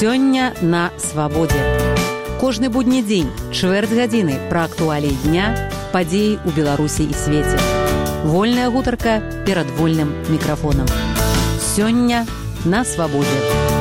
Сёння на свабодзе. Кожны будні дзень, чвэрць гадзіны пра актуаліі дня, падзеі ў Беларусі і свеце. Вольная гутарка перад вольным мікрафонам. Сёння на свабодзе.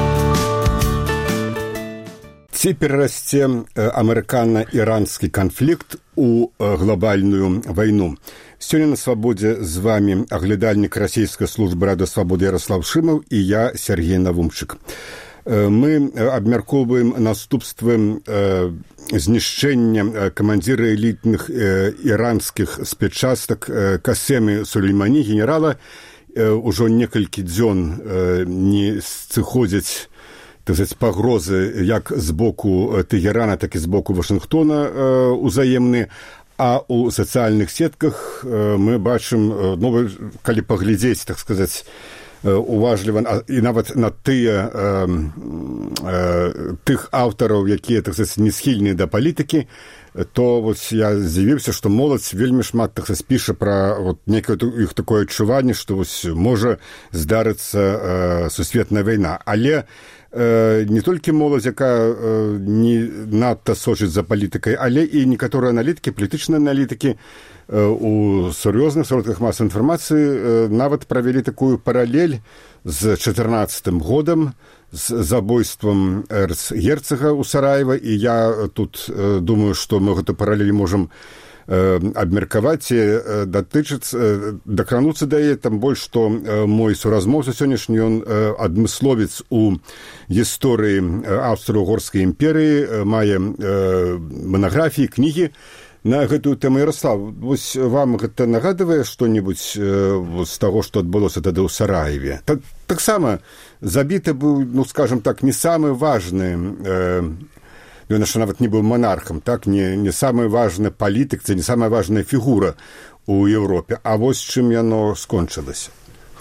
Ці перарасце амерыкана-іранскі канфлікт у глобальную вайну. Сёння на свабодзе з вами аглядальнік расійскай службы радыёслабоды Ярослав Шымаў і я, Сергей Навумчык. Мы абмяркоўваем наступствы знішчэння камандзіра элітных іранскіх спецчастак Касемы Сулеймані, генерала. Ужо некалькі дзён не сыходзяць пагрозы як з боку Тэгерана, так і з боку Вашынгтона узаемны. А ў сацыяльных сетках мы бачым, калі паглядзець, так сказаць, уважліва, і нават на тых аўтараў, якія, так сказаць, не схільныя да палітыкі, то вось я здзівіўся, што моладзь вельмі шмат, так сказаць, піша пра некае іх такое адчуванне, што вось можа здарыцца сусветная вайна. Але не толькі моладзь, якая не надта сочыць за палітыкай, але і некаторыя аналітыкі, палітычныя аналітыкі у сур'ёзных сродках масавай інфармацыі нават правялі такую паралель з 2014 годам, з забойствам эрцгерцага ў Сараева, і я тут думаю, што мы гэту паралель можам абмеркаваць і дакрануцца да яе, там больш, што мой суразмоўца сённяшні, ён адмысловец у гісторыі Аўстра-Угорскай імперыі, мае манаграфіі, кнігі на гэтую тэму. Ярослав, вось вам гэта нагадвае што-небудзь з таго, што адбылося тады ў Сараеве? Таксама забіты быў, скажам так, не самы важны, ён яшчэ нават не быў монархам, так, не самая важная палітык, це не самая важная фігура у Европе. А вось чым яно скончылася?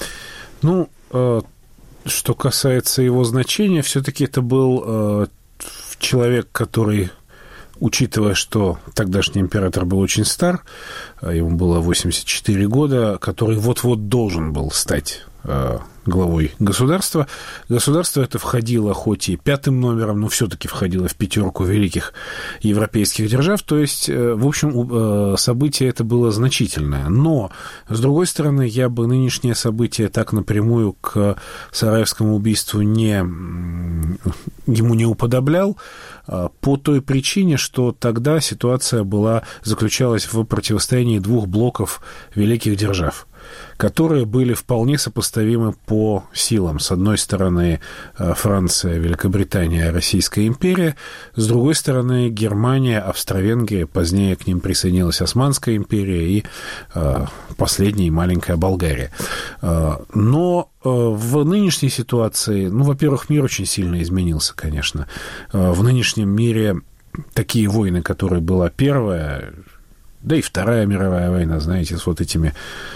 Что касается его значения, все-таки это был человек, который, учитывая, что тогдашний император был очень стар, ему было 84 года, который вот-вот должен был стать главой государства. Государство это входило хоть и пятым номером, но все-таки входило в пятерку великих европейских держав. То есть, в общем, событие это было значительное. Но, с другой стороны, я бы нынешнее событие так напрямую к Сараевскому убийству ему не уподоблял, по той причине, что тогда ситуация заключалась в противостоянии двух блоков великих держав, которые были вполне сопоставимы по силам. С одной стороны, Франция, Великобритания, Российская империя, с другой стороны, Германия, Австро-Венгрия, позднее к ним присоединилась Османская империя и последняя маленькая Болгария. Но в нынешней ситуации, во-первых, мир очень сильно изменился, конечно. В нынешнем мире такие войны, которые была Первая, да и Вторая мировая война, знаете, с вот этими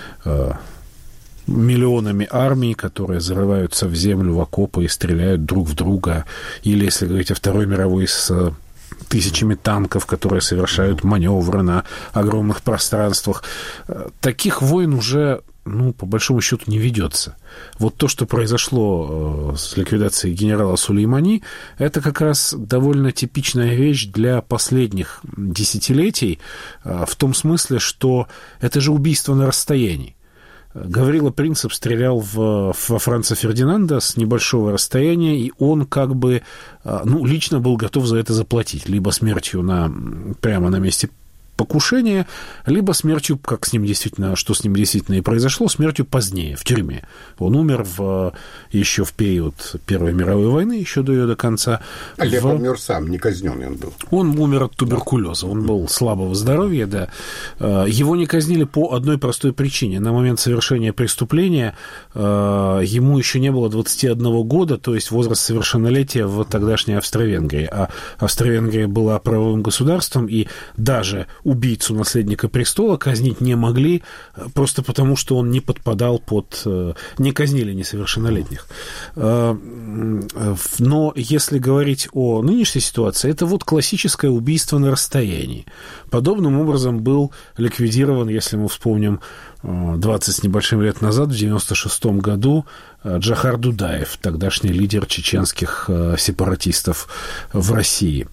миллионами армий, которые зарываются в землю, в окопы и стреляют друг в друга. Или, если говорить о Второй мировой, с тысячами танков, которые совершают маневры на огромных пространствах. Таких войн уже, по большому счету, не ведется. Вот то, что произошло с ликвидацией генерала Сулеймани, это как раз довольно типичная вещь для последних десятилетий, в том смысле, что это же убийство на расстоянии. Гаврила Принцип стрелял во Франца Фердинанда с небольшого расстояния, и он как бы, лично был готов за это заплатить. Либо смертью прямо на месте покушения, либо смертью, что с ним действительно и произошло, смертью позднее, в тюрьме. Он умер еще в период Первой мировой войны, еще до ее до конца. Олег умер сам, не казненный он был. Он умер от туберкулеза, он был слабого здоровья, да. Его не казнили по одной простой причине. На момент совершения преступления ему еще не было 21 года, то есть возраст совершеннолетия в тогдашней Австро-Венгрии. А Австро-Венгрия была правовым государством, и даже убийцу наследника престола казнить не могли, просто потому, что он не подпадал под... Не казнили несовершеннолетних. Но если говорить о нынешней ситуации, это вот классическое убийство на расстоянии. Подобным образом был ликвидирован, если мы вспомним, 20 с небольшим лет назад, в 1996 году, Джохар Дудаев, тогдашний лидер чеченских сепаратистов в России.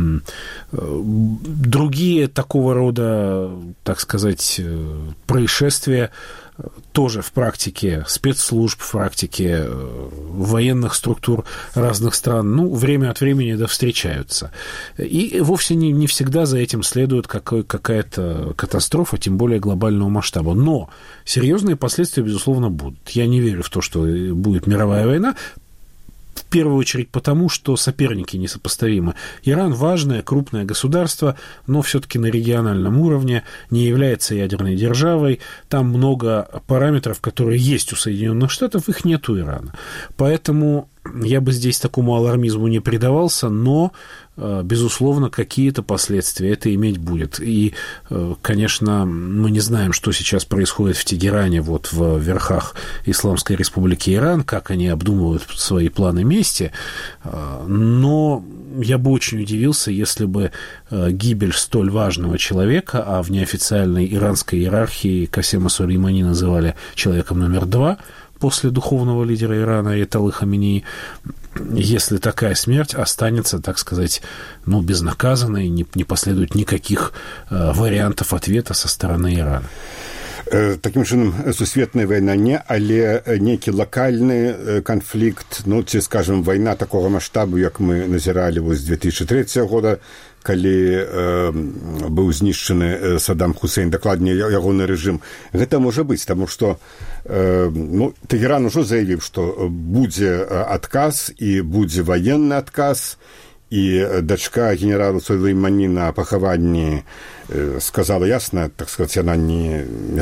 Другие такого рода, так сказать, происшествия тоже в практике спецслужб, в практике военных структур разных стран, время от времени встречаются. И вовсе не всегда за этим следует какая-то катастрофа, тем более глобального масштаба. Но серьезные последствия, безусловно, будут. Я не верю в то, что будет мировая война, в первую очередь потому, что соперники несопоставимы. Иран важное, крупное государство, но все-таки на региональном уровне, не является ядерной державой. Там много параметров, которые есть у Соединенных Штатов, их нет у Ирана. Поэтому я бы здесь такому алармизму не предавался, но, безусловно, какие-то последствия это иметь будет. И, конечно, мы не знаем, что сейчас происходит в Тегеране, вот в верхах Исламской Республики Иран, как они обдумывают свои планы мести, но я бы очень удивился, если бы гибель столь важного человека, а в неофициальной иранской иерархии Касема Сулеймани называли человеком номер 2, после духовного лидера Ирана Аятоллы Хаменеи, если такая смерть останется, так сказать, безнаказанной, не последует никаких вариантов ответа со стороны Ирана. Таким чынам, сусветная война не, але некий локальный конфликт, ці, скажем, война такого масштабу, як мы назирали з 2003 года, калі быў знішчаны Саддам Хусейн, дакладней ягоны рэжым. Гэта можа быць, таму што Тегеран ужо заявіў, што будзе адказ і будзе военны адказ, і дачка генерала Сулеймані на пахаванні сказала ясна, так сказать, яна не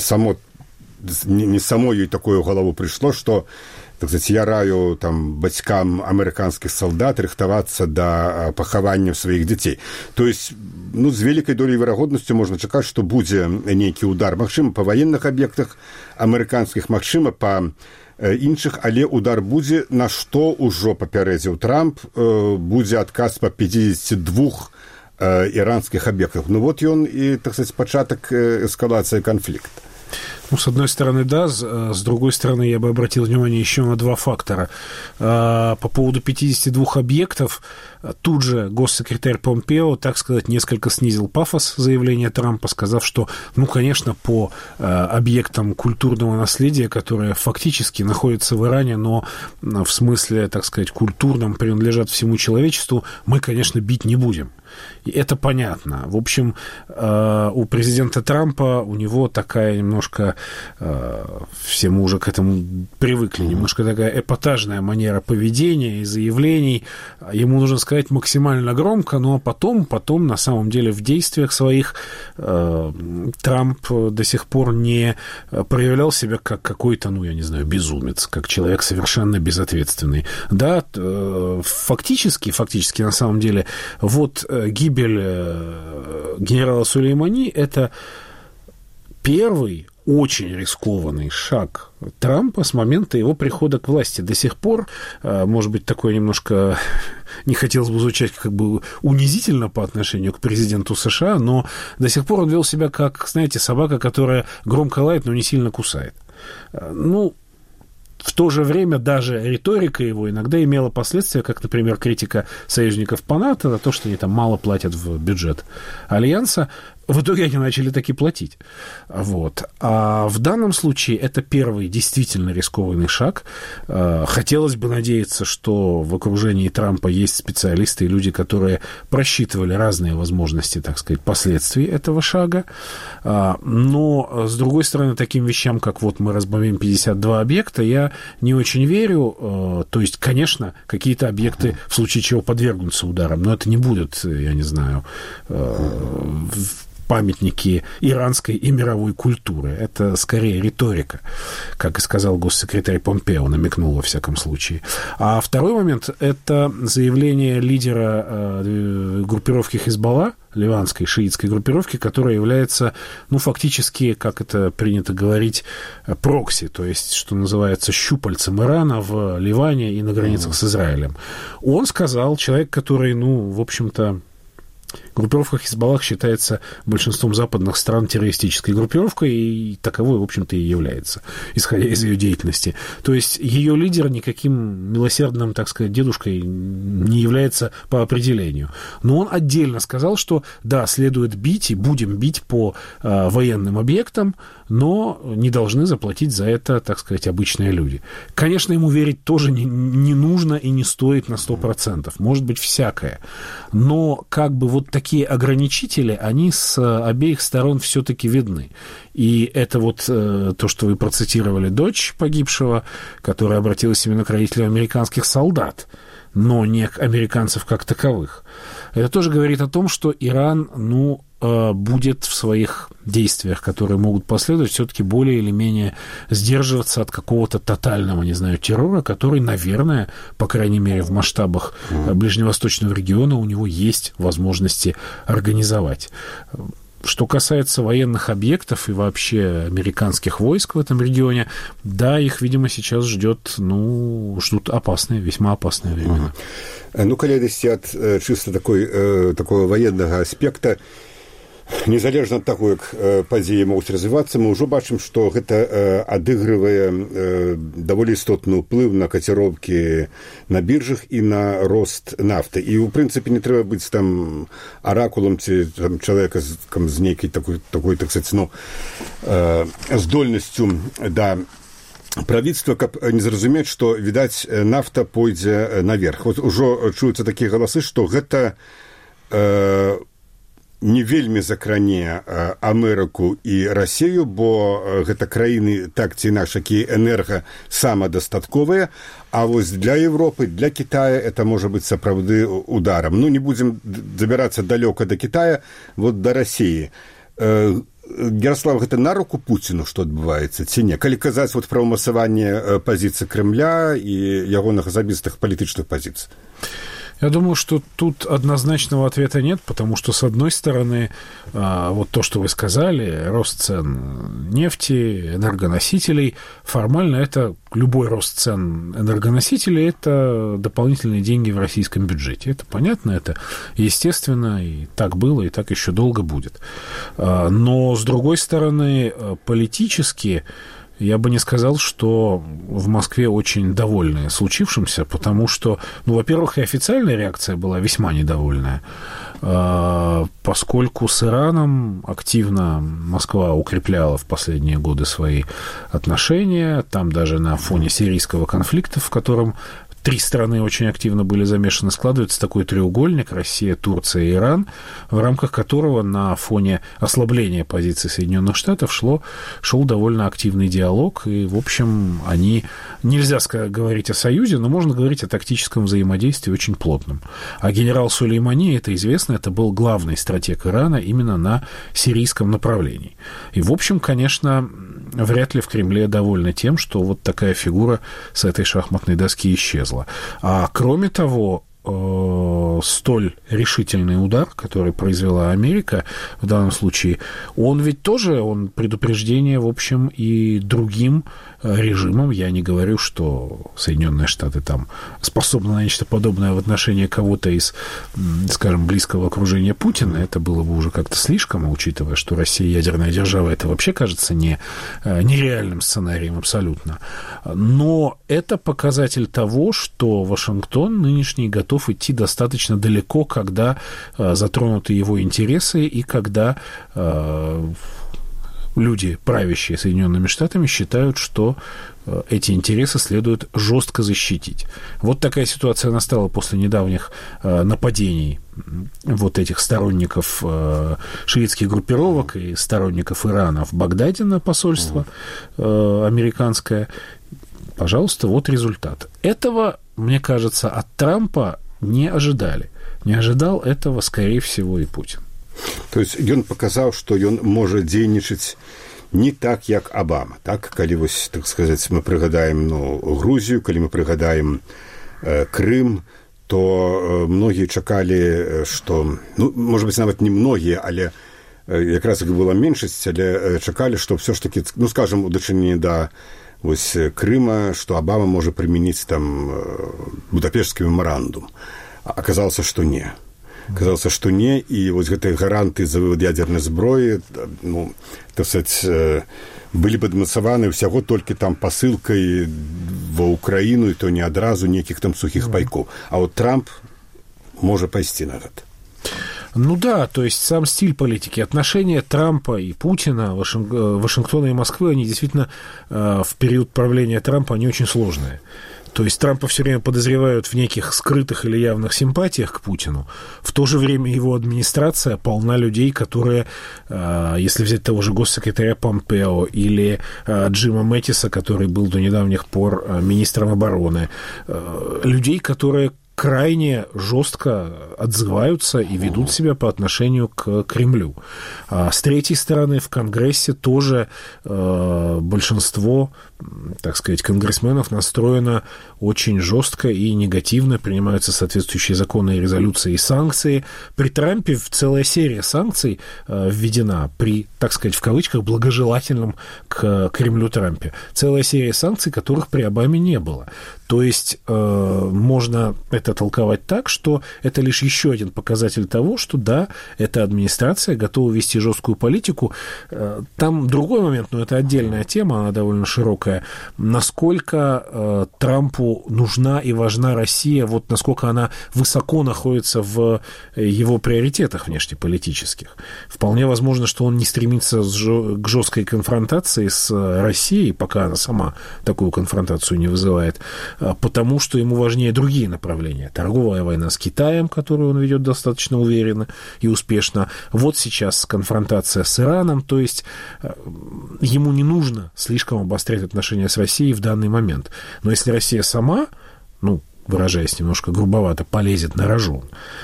само ёй такое ў галаву прыйшло, што, так сказать, я раю бацькам амерыканскіх салдат рыхтавацца да пахавання сваіх дзяцей. То есть, з вялікай долей верагоднасцю можна чакаць, што будзе нейкі удар, магчыма, па ваенных аб'ектах амерыканскіх, магчыма, па іншых, але удар будзе, на што ўжо папярэдзіў Трамп, будзе адказ па 52 іранскіх объектов. Вот он и, так сказать, початок эскалации конфликта. С одной стороны, да, с другой стороны, я бы обратил внимание еще на два фактора. По поводу 52 объектов, тут же госсекретарь Помпео, так сказать, несколько снизил пафос заявления Трампа, сказав, что, конечно, по объектам культурного наследия, которые фактически находятся в Иране, но в смысле, так сказать, культурном принадлежат всему человечеству, мы, конечно, бить не будем. И это понятно. В общем, у президента Трампа, у него такая немножко, все мы уже к этому привыкли, немножко такая эпатажная манера поведения и заявлений. Ему нужно сказать максимально громко, но потом на самом деле в действиях своих Трамп до сих пор не проявлял себя как какой-то, я не знаю, безумец, как человек совершенно безответственный. Да, фактически, на самом деле, вот гибель генерала Сулеймани – это первый очень рискованный шаг Трампа с момента его прихода к власти. До сих пор, может быть, такое немножко не хотелось бы звучать как бы унизительно по отношению к президенту США, но до сих пор он вел себя как, знаете, собака, которая громко лает, но не сильно кусает. В то же время даже риторика его иногда имела последствия, как, например, критика союзников по НАТО за то, что они там мало платят в бюджет Альянса. В итоге они начали таки платить. Вот. А в данном случае это первый действительно рискованный шаг. Хотелось бы надеяться, что в окружении Трампа есть специалисты и люди, которые просчитывали разные возможности, так сказать, последствий этого шага. Но, с другой стороны, таким вещам, как вот мы разбомбим 52 объекта, я не очень верю. То есть, конечно, какие-то объекты в случае чего подвергнутся ударам, но это не будет, я не знаю, памятники иранской и мировой культуры. Это скорее риторика, как и сказал госсекретарь Помпео, намекнул во всяком случае. А второй момент – это заявление лидера группировки Хизбалла, ливанской шиитской группировки, которая является, ну, фактически, как это принято говорить, прокси, то есть, что называется, щупальцем Ирана в Ливане и на границах с Израилем. Он сказал, человек, который, ну, в общем-то, группировка Хизбаллах считается большинством западных стран террористической группировкой, и таковой, в общем-то, и является, исходя из ее деятельности. То есть ее лидер никаким милосердным, так сказать, дедушкой не является по определению. Но он отдельно сказал, что, да, следует бить, и будем бить по военным объектам, но не должны заплатить за это, так сказать, обычные люди. Конечно, ему верить тоже не нужно и не стоит на 100%. Может быть, всякое. Но как бы вот такие ограничители, они с обеих сторон все-таки видны. И это вот то, что вы процитировали, дочь погибшего, которая обратилась именно к родителям американских солдат, но не к американцев как таковых. Это тоже говорит о том, что Иран, ну, будет в своих действиях, которые могут последовать, все-таки более или менее сдерживаться от какого-то тотального, не знаю, террора, который, наверное, по крайней мере, в масштабах ближневосточного региона у него есть возможности организовать. Что касается военных объектов и вообще американских войск в этом регионе, да, их, видимо, сейчас ждут опасные, весьма опасные времена. Ну, калі ісці ад чыста такого военного аспекта, незалежна ад таго, як падзеі могуць развівацца, мы ўжо бачым, што гэта адыгрывае даволі істотны ўплыў на каціроўкі на біржах і на рост нафты. І, ў прынцыпе, не трэба быць там аракулам ці там чалавека з нейкай такой, так сказаць, ну, здольнасцю да правительства, каб не зразумець, што, відаць, нафта пойдзе наверх. Вот ужо чуюцца такія галасы, што гэта не вельмі закране Амерыку і Расію, бо гэта краіны так ці інакш, якія энерга-самадастатковыя, а вось для Европы, для Китая это можа быць сапраўды ударам. Ну, не будзем забірацца далёка да Китая, вот да Расіі. Ярослав, гэта на руку Пуціну, што адбываецца, ці не? Калі казаць вот пра ўмацаванне пазіцый Кремля і ягоных асабістых палітычных пазіцый. Я думаю, что тут однозначного ответа нет, потому что, с одной стороны, вот то, что вы сказали, рост цен нефти, энергоносителей, формально это любой рост цен энергоносителей – это дополнительные деньги в российском бюджете. Это понятно, это естественно, и так было, и так еще долго будет. Но, с другой стороны, политически я бы не сказал, что в Москве очень довольны случившимся, потому что, ну, во-первых, и официальная реакция была весьма недовольная, поскольку с Ираном активно Москва укрепляла в последние годы свои отношения, там даже на фоне сирийского конфликта, в котором три страны очень активно были замешаны, складывается такой треугольник: Россия, Турция и Иран, в рамках которого на фоне ослабления позиций Соединенных Штатов шел довольно активный диалог, и, в общем, нельзя говорить о союзе, но можно говорить о тактическом взаимодействии очень плотном. А генерал Сулеймани, это известно, это был главный стратег Ирана именно на сирийском направлении. И, в общем, конечно, вряд ли в Кремле довольны тем, что вот такая фигура с этой шахматной доски исчезла. А кроме того, столь решительный удар, который произвела Америка в данном случае, он ведь тоже, он предупреждение, в общем, и другим режимам. Я не говорю, что Соединенные Штаты там способны на нечто подобное в отношении кого-то из, скажем, близкого окружения Путина. Это было бы уже как-то слишком, учитывая, что Россия ядерная держава, это вообще кажется нереальным сценарием абсолютно. Но это показатель того, что Вашингтон нынешний готов идти достаточно далеко, когда затронуты его интересы и когда люди, правящие Соединенными Штатами, считают, что эти интересы следует жестко защитить. Вот такая ситуация настала после недавних нападений вот этих сторонников шиитских группировок и сторонников Ирана в Багдаде на посольство американское. Пожалуйста, вот результат. Этого, мне кажется, от Трампа не ожидали. Не ожидал этого, скорее всего, и Путин. То есть ён паказаў, што ён можа дзейнічаць не так, як Обама, так? Калі вось, так сказаць, мы прыгадаем Грузію, калі мы прыгадаем Крым, то многія чакалі, што, ну, можа быць, нават не многія, але якраз іх была меншасць, але чакалі, што ўсё ж такі, ну, скажам, у дачыненні да вось Крыма, што Абама можа прымяніць там Будапешцкі мемарандум. Аказалася, што не. Казалася, што не, і вось гэтыя гаранты за вывод ядзернай зброі, ну, так сказаць, былі падмацаваны ўсяго толькі там пасылкай ва Ўкраіну, і то не адразу нейкіх там сухіх пайкоў. А вот Трамп можа пайсці на гэта. Ну да, то есть сам стиль политики, отношения Трампа и Путина, Вашингтона и Москвы, они действительно в период правления Трампа, они очень сложные. То есть Трампа все время подозревают в неких скрытых или явных симпатиях к Путину. В то же время его администрация полна людей, которые, если взять того же госсекретаря Помпео или Джима Мэттиса, который был до недавних пор министром обороны, людей, которые крайне жестко отзываются и ведут себя по отношению к Кремлю. А с третьей стороны, в Конгрессе тоже большинство, так сказать, конгрессменов настроено очень жестко и негативно, принимаются соответствующие законы и резолюции и санкции. При Трампе целая серия санкций введена при, так сказать, в кавычках, благожелательном к Кремлю Трампе. Целая серия санкций, которых при Обаме не было. То есть можно это толковать так, что это лишь еще один показатель того, что да, эта администрация готова вести жесткую политику. Там другой момент, но это отдельная тема, она довольно широкая. Насколько Трампу нужна и важна Россия, вот насколько она высоко находится в его приоритетах внешнеполитических. Вполне возможно, что он не стремится к жесткой конфронтации с Россией, пока она сама такую конфронтацию не вызывает, потому что ему важнее другие направления. Торговая война с Китаем, которую он ведет достаточно уверенно и успешно. Вот сейчас конфронтация с Ираном, то есть ему не нужно слишком обострять отношения с Россией в данный момент. Но если Россия сама, ну, выражаясь немножко грубовато, полезет на рожон,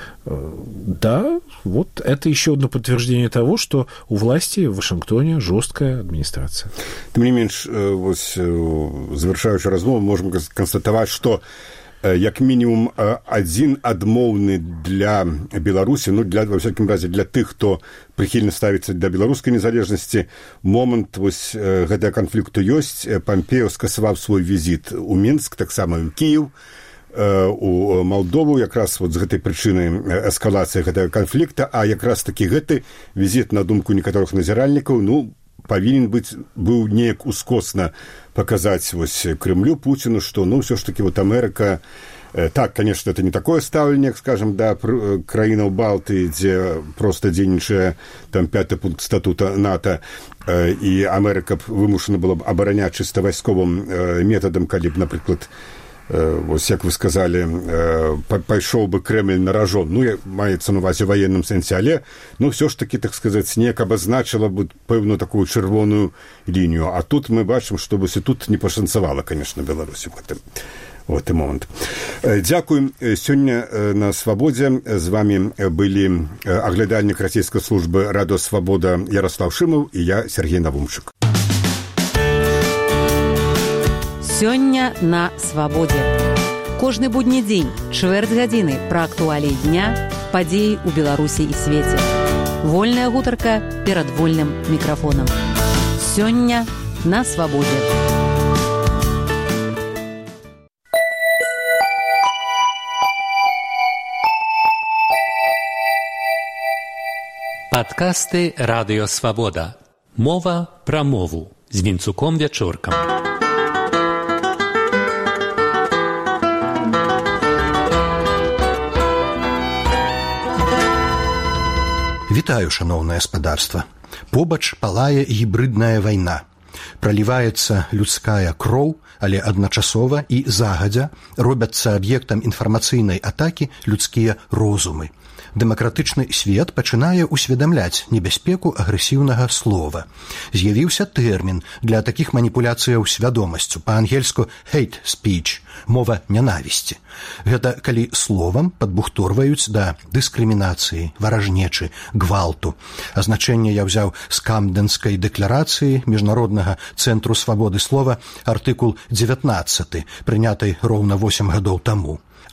да, вот это еще одно подтверждение того, что у власти в Вашингтоне жесткая администрация. Тем не менш, завершаючи размову, можем констатовать, что як мінімум адзін адмоўны для Беларусі, ну, для, во всякім разе, для тых, хто прыхільна ставіцца для беларускай незалежнасці, момант вось гэтага канфлікту ёсць. Помпео скасаваў свой візіт у Мінск, таксама ў Кіеў, у Малдову, якраз вот з гэтай прычыны эскалацыі гэтага канфлікта, а якраз такі гэты візіт, на думку некаторых назіральнікаў, ну, павінен быў неяк ускосна показать вось Кремлю, Путину, что, ну, все ж таки вот Америка, так, конечно, это не такое ставленне, скажем, да, краінаў Балты, дзе просто дзейнічае там 5-й пункт статута НАТО, і Америка вымушана была б абараняць чыста вайсковым метадам, калі б, напрыклад, вось, як вы сказали, пайшоў бы Кремль на ражон, ну, маецца на увазе военным сэнсе, але, ну, все ж таки, так сказать, неяк абазначила бы пэўную такую чырвоную лінію. А тут мы бачым, што вось і тут не пашанцавала, конечно, Беларусі в гэты момант. Дзякуем. Сёння на Свабодзе з вами былі аглядальнік расійскай службы Радио Свабода Ярослав Шымаў і я, Сергей Навумчык. Сёння на Свабодзе. Кожны будні дзень, чвэрць гадзіны пра актуаліі дня, падзеі ў Беларусі і свеце. Вольная гутарка перад вольным мікрафонам. Сёння на Свабодзе. Падкасты Радыё Свабода. Мова пра мову з Вінцуком Вячоркам. Вітаю, шаноўнае спадарства. Побач палае гібрыдная вайна. Праліваецца людская кроў, але адначасова і загадзя робяцца аб'ектам інфармацыйнай атакі людскія розумы. Дэмакратычны свет пачынае усведамляць небяспеку агрэсіўнага слова. З'явіўся тэрмін для такіх маніпуляцыяў свядомасцю, па-ангельску hate speech, мова нянавісці. Гэта калі словам падбухторваюць да дыскрымінацыі, варажнечы, гвалту. Азначэнне я ўзяў з Камдэнскай дэкларацыі Міжнароднага цэнтру свабоды слова, артыкул 19, прынятай роўна 8 гадоў таму. Але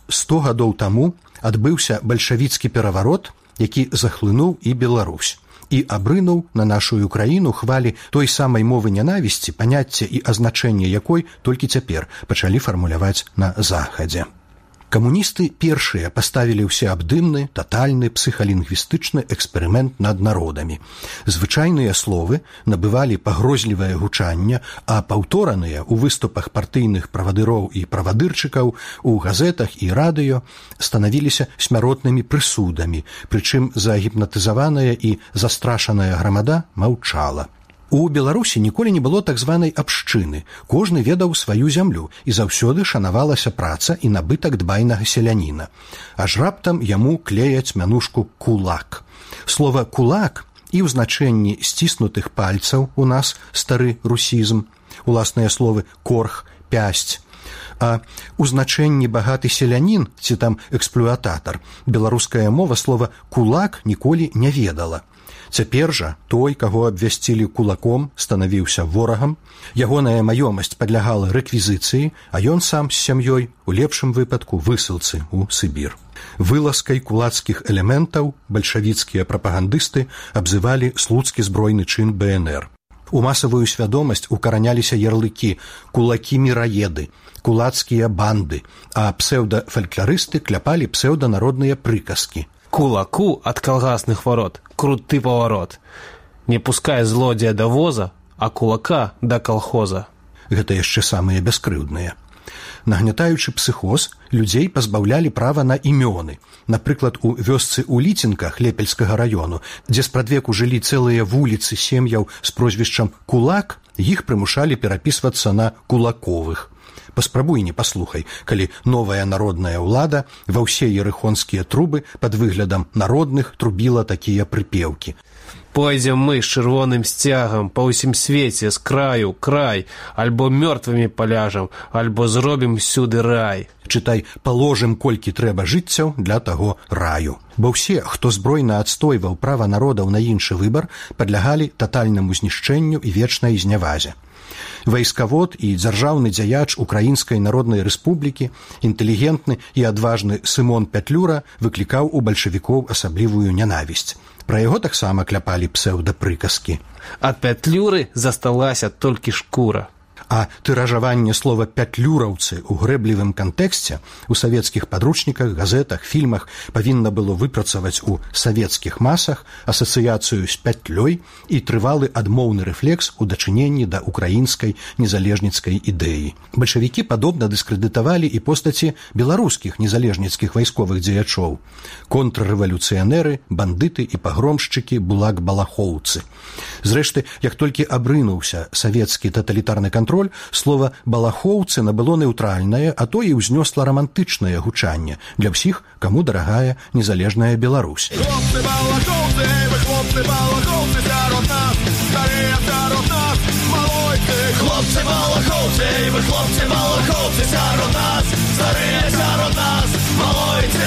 100 гадоў таму адбыўся бальшавіцкі пераварот, які захлынуў і Беларусь, і абрынуў на нашу краіну хвалі той самай мовы нянавісці, паняцце і азначэнне якой толькі цяпер пачалі фармуляваць на Захадзе. Камуністы першыя паставілі ўсеабдымны, татальны псіхалінгвістычны эксперымент над народамі. Звычайныя словы набывалі пагрозлівае гучанне, а паўтораныя ў выступах партыйных правадыроў і правадырчыкаў у газетах і радыё станавіліся смяротнымі прысудамі, прычым загіпнатызаваная і застрашаная грамада маўчала. У Беларусі ніколі не было так званай абшчыны. Кожны ведаў сваю зямлю, і заўсёды шанавалася праца і набытак дбайнага селяніна. Аж раптам яму клеяць мянушку «кулак». Слова «кулак» і ў значэнні сціснутых пальцаў у нас стары русізм, уласныя словы «корх», «пясць», а ў значэнні багаты селянін ці там эксплуататар беларуская мова слова «кулак» ніколі не ведала. Цяпер жа той, каго абвясцілі кулаком, станавіўся ворагам, ягоная маёмасць падлягала рэквізіцыі, а ён сам з сям'ёй, у лепшым выпадку, высылцы ў Сібір. Вылазкай кулацкіх элементаў бальшавіцкія прапагандысты абзывалі слуцкі збройны чын БНР. У масавую свядомасць укараняліся ярлыкі «кулакі-міраеды», «кулацкія банды», а псеўдафалькларысты кляпалі псеўданародныя прыказкі. Кулаку от колгасных ворот круты поворот. Не пускай злодзея до воза, а кулака до колхоза. Гэта яшчэ самыя бяскрыўдныя. Нагнятаючы псіхоз, людзей пазбаўлялі права на імёны. Напрыклад, у вёсцы ў Ліцінках Лепельскага раёну, дзе спрадвеку жылі цэлыя вуліцы сем'яў з прозвішчам «Кулак», іх прымушалі перапісвацца на «Кулаковых». Паспрабуй не паслухай, калі новая народная ўлада ва ўсе ерыхонскія трубы пад выглядам народных трубіла такія прыпеўкі. Пойдзем мы з чырвоным сцягам па ўсім свеце з краю край, альбо мёртвымі паляжам, альбо зробім сюды рай. Чытай, паложым колькі трэба жыццяў для таго раю. Бо ўсе, хто збройна адстойваў права народаў на іншы выбар, падлягалі татальнаму знішчэнню і вечнай знявазе. Вайскавод і дзяржаўны дзяяч Украінскай Народнай Рэспублікі, інтэлігентны і адважны Сымон Пятлюра выклікаў у бальшавікоў асаблівую нянавісць. Пра яго таксама кляпалі псеўдапрыказкі. Ад Пятлюры засталася толькі шкура. А тыражаванне слова «пятлюраўцы» у грэблівым кантэксце у савецкіх падручніках, газетах, фільмах павінна было выпрацаваць у савецкіх масах асацыяцыю з пятлёй і трывалы адмоўны рэфлекс у дачыненні да украінскай незалежніцкай ідэі. Бальшавікі падобна дыскрэдытавалі і постаці беларускіх незалежніцкіх вайсковых дзеячоў. Контррэвалюцыянеры, бандыты і пагромшчыкі булак-балахоўцы. Зрэшты, як толькі абрынуўся савецкі таталітарны кантроль, слова «балахоўцы» набыло нейтральнае, а то і ўзнёсла рамантычнае гучанне для ўсіх, каму дарагая незалежная Беларусь. Хлопцы балахоўцы, вы хлопцы балахоўцы сярод нас, старыя сярод нас, малойцы. Хлопцы балахоўцы, вы хлопцы балахоўцы сярод нас, старыя сярод нас, малойцы.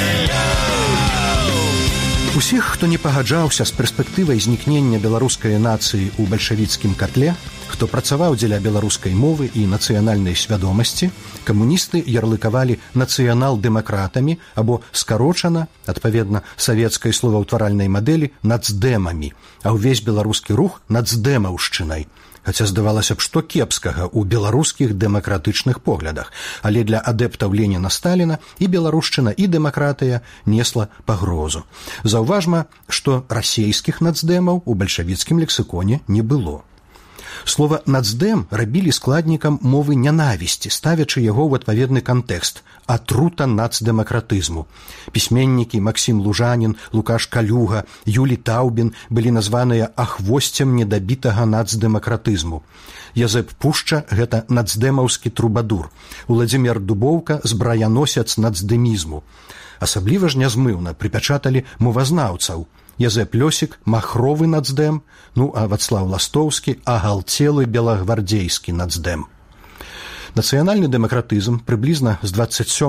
Усіх, хто не пагаджаўся з перспектывай знікнення беларускай нацыі ў бальшавіцкім катле, хто працаваў дзеля беларускай мовы і нацыянальнай свядомасці, камуністы ярлыкавалі нацыянал-дэмакратамі або скарочана, адпаведна савецкай словаўтваральнай мадэлі, нацдэмамі, а ўвесь беларускі рух нацдэмаўшчынай. Хаця здавалася б, што кепскага ў беларускіх дэмакратычных поглядах, але для адэптаў Леніна-Сталіна і беларушчына, і дэмакратыя несла пагрозу. Заўважма, што расейскіх нацдэмаў у бальшавіцкім лексіконе не было. Слова «нацдэм» рабілі складнікам мовы нянавісці, ставячы яго ў адпаведны кантэкст – атрута нацдэмакратызму. Пісьменнікі Максім Лужанін, Лукаш Калюга, Юлі Таўбін былі названыя ахвосцем недабітага нацдэмакратызму. Язэп Пушча – гэта нацдэмаўскі трубадур. Уладзімір Дубоўка – збраяносец нацдэмізму. Асабліва ж нязмыўна прыпячаталі мовазнаўцаў. Язэп Лёсік – махровы нацдэм, ну а Вацлаў Ластоўскі – агалцелы белагвардзейскі нацдэм. Нацыянальны дэмакратызм прыблізна з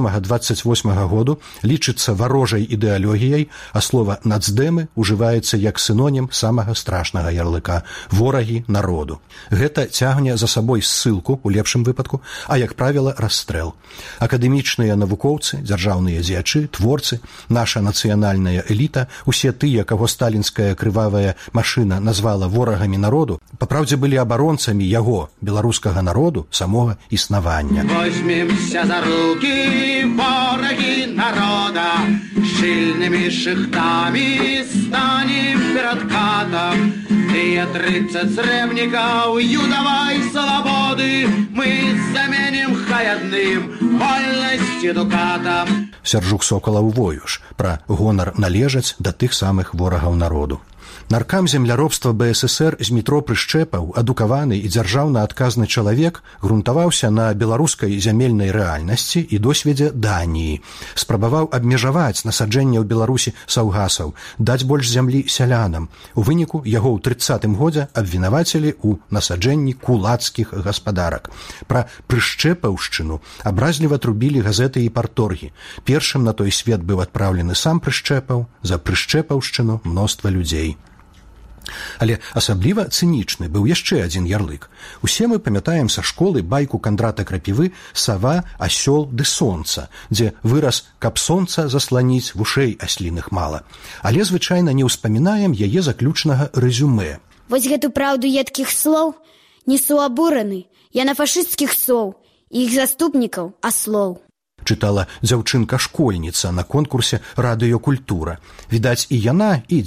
27-28 году лічыцца варожай ідэалогіяй, а слова «нацдэмы» ужываецца як сінонім самага страшнага ярлыка – ворагі народу. Гэта цягне за сабой ссылку, у лепшым выпадку, а, як правіла, расстрэл. Акадэмічныя навукоўцы, дзяржаўныя дзеячы, творцы, наша нацыянальная эліта, усе тыя, каго сталінская крывавая машына назвала ворагамі народу, папраўдзе былі абаронцамі яго, беларускага народу, самога існавання. Возьмемся за руки, вороги народа, шильными шихтами станем перед катом. И 30 сребников юдовой свободы мы заменим хаядным вольности дукатом. Сяржук Сокалаў воюш пра гонар належаць да тых самых ворагаў народу. Наркам земляробства БССР Змітро Прышчэпаў, адукаваны і дзяржаўна адказны чалавек, грунтаваўся на беларускай зямельнай рэальнасці і досведзе Даніі. Спрабаваў абмежаваць насаджэнне ў Беларусі саўгасаў, даць больш зямлі сялянам. У выніку яго ў 30-м годзе абвінавацілі ў насаджэнні кулацкіх гаспадарак. Пра Прышчэпаўшчыну абразліва трубілі газеты і парторгі. Першым на той свет быў адпраўлены сам Прышчэпаў, за Прышчэпаўшчыну мноства людзей. Але асабліва цынічны быў яшчэ адзін ярлык. Усе мы памятаем са школы байку Кандрата Крапівы «Сава, асёл ды сонца», дзе выраз «каб сонца засланіць, вушэй асліных мала». Але звычайна не ўспамінаем яе заключнага рэзюмэ. Вось гэту праўду едкіх слоў несу абураны. Я на фашысцкіх соў і іх заступнікаў аслоў. Чытала дзяўчынка-школьніца на конкурсе «Радыёкультура». Відаць, і яна, і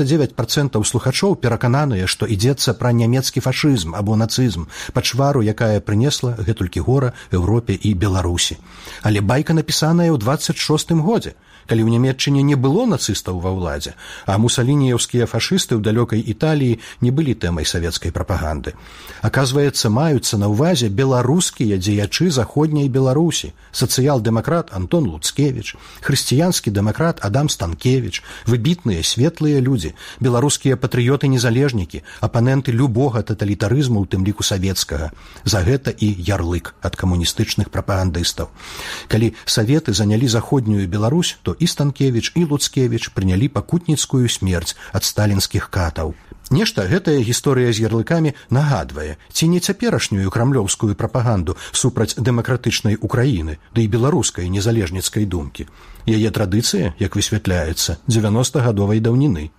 99% слухачоў перакананыя, што ідзецца пра нямецкі фашызм або нацызм, пачвару, якая прынесла гэтулькі гора Еўропе і Беларусі. Але байка напісаная ў 26-м годзе, калі ў Нямецчыне не было нацыстаў ва ўладзе, а мусалініеўскія фашысты ў далёкай Італіі не былі тэмай савецкай прапаганды. Аказваецца, маюцца на ўвазе беларускія дзеячы заходняй Беларусі, сацыял-дэмакрат Антон Луцкевіч, хрысціянскі дэмакрат Адам Станкевіч, выбітныя светлыя людзі, беларускія патрыёты-незалежнікі, апаненты любога таталітарызму, у тым ліку савецкага. За гэта і ярлык ад камуністычных прапагандыстаў. Калі саветы занялі заходнюю Беларусь, то і Станкевіч, і Луцкевіч прынялі пакутніцкую смерць ад сталінскіх катаў. Нешта гэтая гісторыя з ярлыкамі нагадвае, ці не цяперашнюю крамлёўскую прапаганду супраць дэмакратычнай Украіны, ды і беларускай незалежніцкай думкі. Яе традыцыя, як высвятляецца, 90-гадовай даўніны.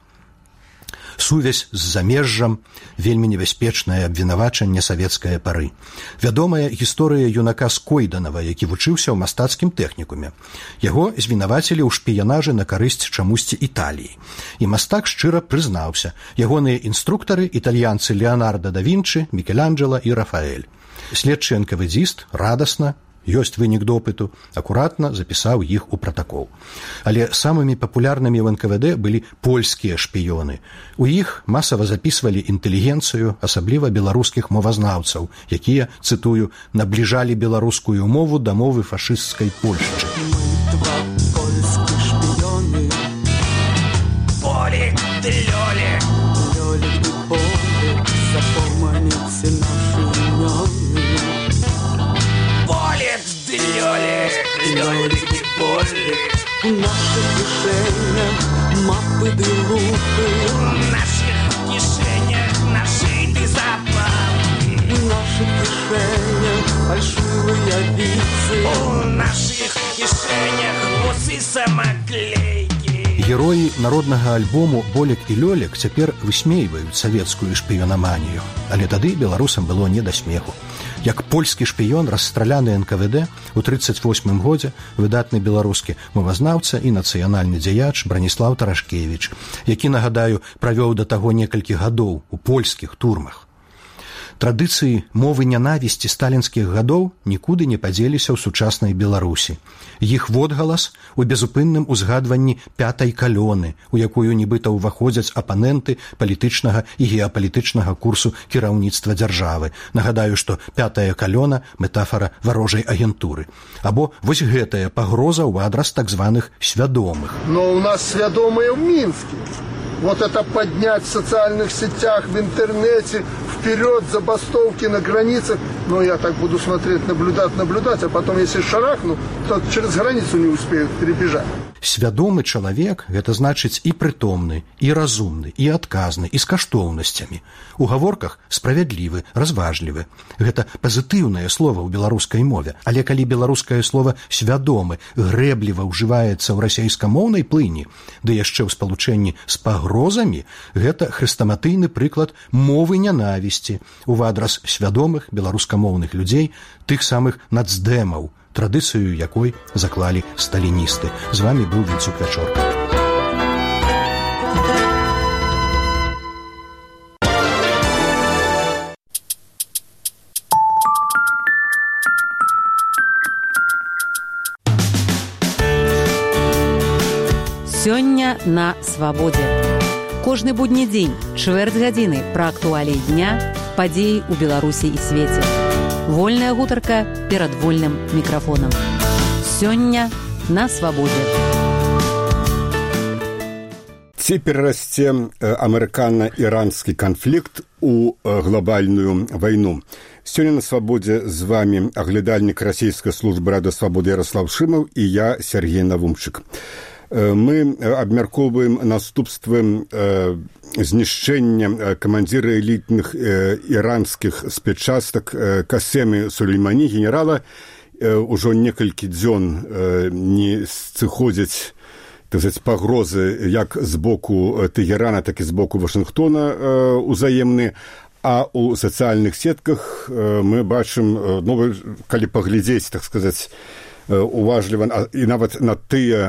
Сувязь з замежжам, вельмі небяспечнае абвінавачанне савецкае пары. Вядомая гісторыя юнака Скойданава, які вучыўся ў мастацкім тэхнікуме. Яго звінавацілі ў шпіянажы на карысць чамусьці Італіі. І мастак шчыра прызнаўся. Ягоныя інструктары – італьянцы Леонардо да Вінчы, Мікеланджела і Рафаэль. Следчы энкавэдзіст радасна, ёсць вынік допыту, акуратна запісаў іх у пратакол. Але самымі папулярнымі ў НКВД былі польскія шпіёны. У іх масава запісвалі інтэлігенцыю, асабліва беларускіх мовазнаўцаў, якія, цытую, набліжалі беларускую мову да мовы фашысцкай Польшчы. Мы два польскіх шпіёны. Полік ды лёлік. Лёлік ды полік, запоманіце нашы імёны. Лёлик, полик, в наших кишенях мапы ды лупы. В наших кишенях нашиты запалы. В наших кишенях фальшивые вицы. В наших кишенях усы самоклейки. Героі народнага альбому «Болік і Лёлік» цяпер высмейваюць савецкую шпіёнаманію, але тады беларусам было не да смеху. Як польскі шпіён, расстраляны НКВД у 38-м годзе, выдатны беларускі мовазнаўца і нацыянальны дзеяч Браніслаў Тарашкевіч, які, нагадаю, правёў да таго некалькі гадоў у польскіх турмах. Традыцыі мовы нянавісці сталінскіх гадоў нікуды не падзеліся ў сучаснай Беларусі. Іх водгалас у безупынным узгадванні пятай калёны, у якую нібыта ўваходзяць апаненты палітычнага і геапалітычнага курсу кіраўніцтва дзяржавы. Нагадаю, што пятая калёна – метафара варожай агентуры. Або вось гэтая пагроза ў адрас так званых свядомых. Но у нас свядомыя ў Мінскі. вот это поднять в социальных сетях, в интернете, вперед, забастовки на границах. Но я так буду смотреть, наблюдать, а потом, если шарахну, то через границу не успеют перебежать. Свядомы чалавек – гэта значыць і прытомны, і разумны, і адказны, і з каштоўнасцямі. У гаворках справядлівы, разважлівы. Гэта пазітыўнае слова ў беларускай мове. Але калі беларускае слова «свядомы» грэбліва ўжываецца ў расейскамоўнай плыні, ды яшчэ ў спалучэнні з пагрозамі, гэта хрэстаматыйны прыклад мовы нянавісці ў адрас свядомых беларускамоўных людзей, тых самых нацдэмаў, традыцыю якой заклалі сталіністы. З вами быў Вінцук Вячорка. Сёння на свабодзе. Кожны будні дзень, чвэрць гадзіны пра актуаліі дня, падзеі ў Беларусі і свеце. Вольная гутарка перад вольным мікрафонам. Сёння на свабодзе. Ці перарасце амерыкана-іранскі канфлікт у глобальную вайну. Сёння на свабодзе з вами аглядальнік расійскай службы радыёсвабоды Ярослав Шымаў і я, Сергей Навумчык. Мы абмяркоўваем наступствы знішчэння камандзіра элітных іранскіх спецчастак Касемы Сулеймані, генерала. Ужо некалькі дзён не сыходзяць пагрозы як з боку Тэгерана, так і з боку Вашынгтона узаемны. А ў сацыяльных сетках мы бачым, калі паглядзець, так сказаць, уважліва і нават на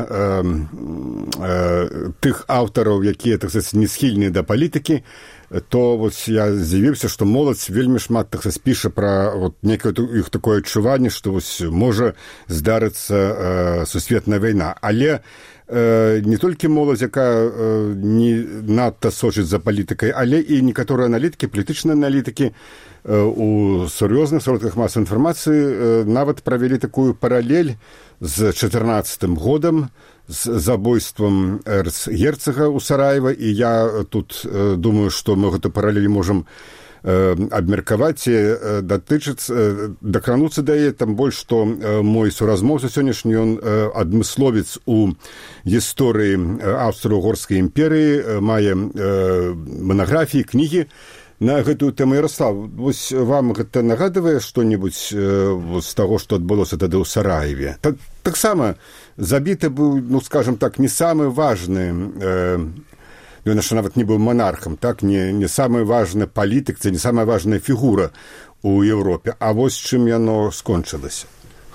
тых аўтараў, якія, так сказаць, не схільныя да палітыкі, то вось я здзівіўся, што моладзь вельмі шмат, так сказаць, піша пра некае іх такое адчуванне, што вось можа здарыцца сусветная вайна. Але не толькі моладзь, якая не надта сочыць за палітыкай, але і некаторыя аналітыкі, палітычныя аналітыкі у сур'ёзных сродках масавай інфармацыі нават правялі такую паралель з 2014 годам, з забойствам эрцгерцага ў Сараева, і я тут думаю, што мы гэту паралель можам абмеркаваць і дакрануцца да яе, там больш, што мой суразмоўца сённяшні, ён адмысловец у гісторыі Аўстра-Угорскай імперыі, мае манаграфіі, кнігі на гэтую тэму. Ярослав, вось вам гэта нагадвае што-небудзь з таго, што адбылося тады ў Сараеве? Таксама забіты быў, скажам так, не самы важны, ён яшчэ нават не быў монархам, так, не самы важны палітык, це не самая важная фігура ў Европе. А вось чым яно скончылася?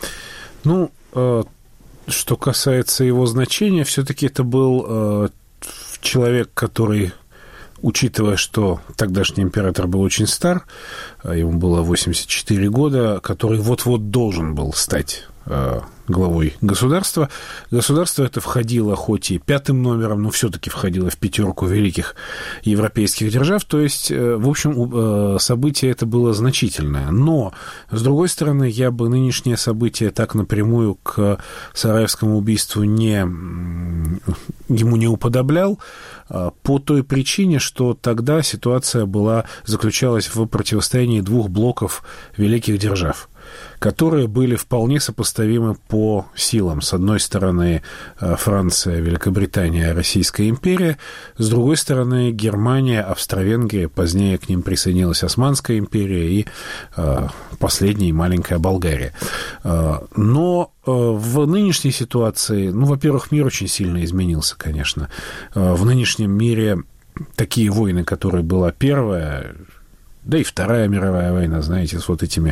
Что касается его значения, все-таки это был человек, который, учитывая, что тогдашний император был очень стар, ему было 84 года, который вот-вот должен был стать главой государства. Государство это входило хоть и пятым номером, но все-таки входило в пятерку великих европейских держав. То есть, в общем, событие это было значительное. Но, с другой стороны, я бы нынешнее событие так напрямую к Сараевскому убийству ему не уподоблял, по той причине, что тогда ситуация заключалась в противостоянии двух блоков великих держав, которые были вполне сопоставимы по силам. С одной стороны, Франция, Великобритания, Российская империя, с другой стороны, Германия, Австро-Венгрия, позднее к ним присоединилась Османская империя и последняя маленькая Болгария. Но в нынешней ситуации, во-первых, мир очень сильно изменился, конечно. В нынешнем мире такие войны, которые была Первая, да и Вторая мировая война, знаете, с вот этими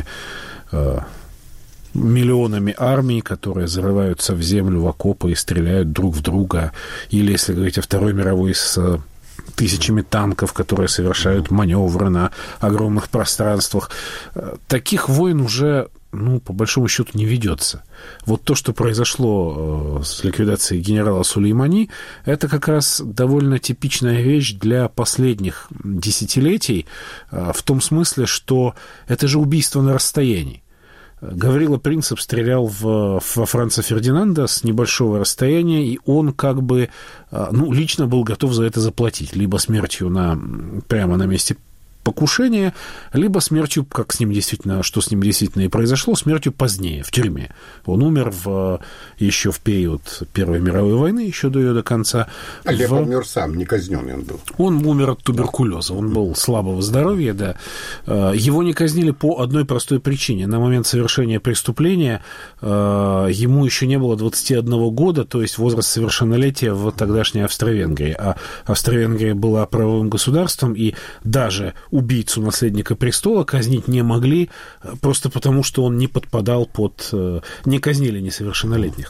миллионами армий, которые зарываются в землю, в окопы и стреляют друг в друга. Или, если говорить о Второй мировой, с тысячами танков, которые совершают маневры на огромных пространствах. Таких войн уже, по большому счету, не ведется. Вот то, что произошло с ликвидацией генерала Сулеймани, это как раз довольно типичная вещь для последних десятилетий, в том смысле, что это же убийство на расстоянии. Гаврила Принцип стрелял во Франца Фердинанда с небольшого расстояния, и он как бы, лично был готов за это заплатить. Либо смертью прямо на месте покушения, либо смертью, что с ним действительно и произошло, смертью позднее, в тюрьме. Он умер еще в период Первой мировой войны, еще до ее до конца. Лев умер сам, не казнен он был. Он умер от туберкулеза, он был слабого здоровья, да. Его не казнили по одной простой причине. На момент совершения преступления ему еще не было 21 года, то есть возраст совершеннолетия в тогдашней Австро-Венгрии. А Австро-Венгрия была правовым государством, и даже убийцу наследника престола казнить не могли, просто потому, что он не подпадал не казнили несовершеннолетних.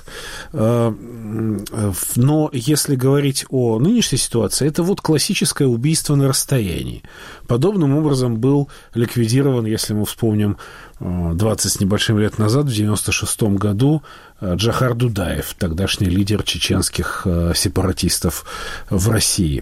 Но если говорить о нынешней ситуации, это вот классическое убийство на расстоянии. Подобным образом был ликвидирован, если мы вспомним, 20 с небольшим лет назад, в 1996 году, Джохар Дудаев, тогдашний лидер чеченских сепаратистов в России.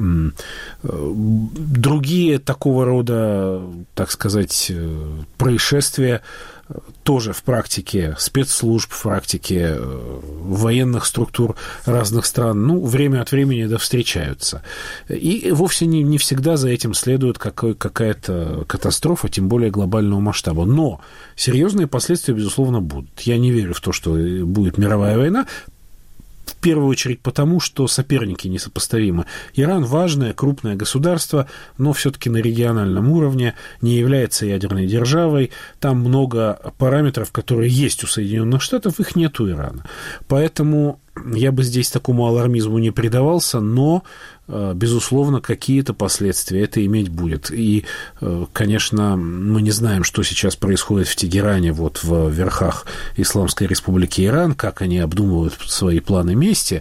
Другие такого рода, так сказать, происшествия тоже в практике спецслужб, в практике военных структур разных стран, время от времени встречаются. И вовсе не всегда за этим следует какая-то катастрофа, тем более глобального масштаба. Но серьезные последствия, безусловно, будут. Я не верю в то, что будет мировая война, в первую очередь потому, что соперники несопоставимы. Иран важное, крупное государство, но все-таки на региональном уровне, не является ядерной державой. Там много параметров, которые есть у Соединенных Штатов, их нет у Ирана. Поэтому я бы здесь такому алармизму не предавался, но, безусловно, какие-то последствия это иметь будет. И, конечно, мы не знаем, что сейчас происходит в Тегеране, в верхах Исламской Республики Иран, как они обдумывают свои планы мести,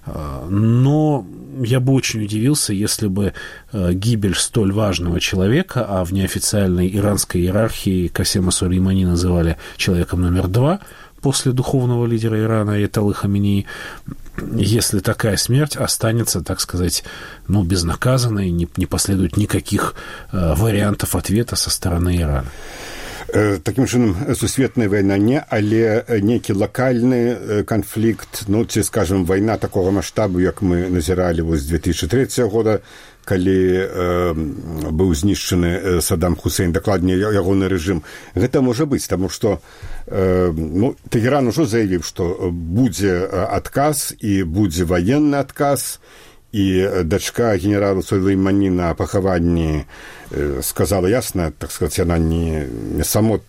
но я бы очень удивился, если бы гибель столь важного человека, а в неофициальной иранской иерархии Касема Сулеймани называли человеком номер 2, после духовного лидера Ирана Аятоллы Хаменеи, если такая смерть останется, так сказать, безнаказанной, не последует никаких вариантов ответа со стороны Ирана. Таким чынам, сусветная война не, але некі локальны канфлікт, ці, скажем, вайна такого маштабу, як мы назіралі з 2003 года, калі быў знішчаны Саддам Хусейн, дакладней ягоны рэжым. Гэта можа быць, таму што Тегеран ужо заявіў, што будзе адказ і будзе ваенны адказ, і дачка генерала Сулеймані на пахаванні сказала ясна, так сказать, яна не само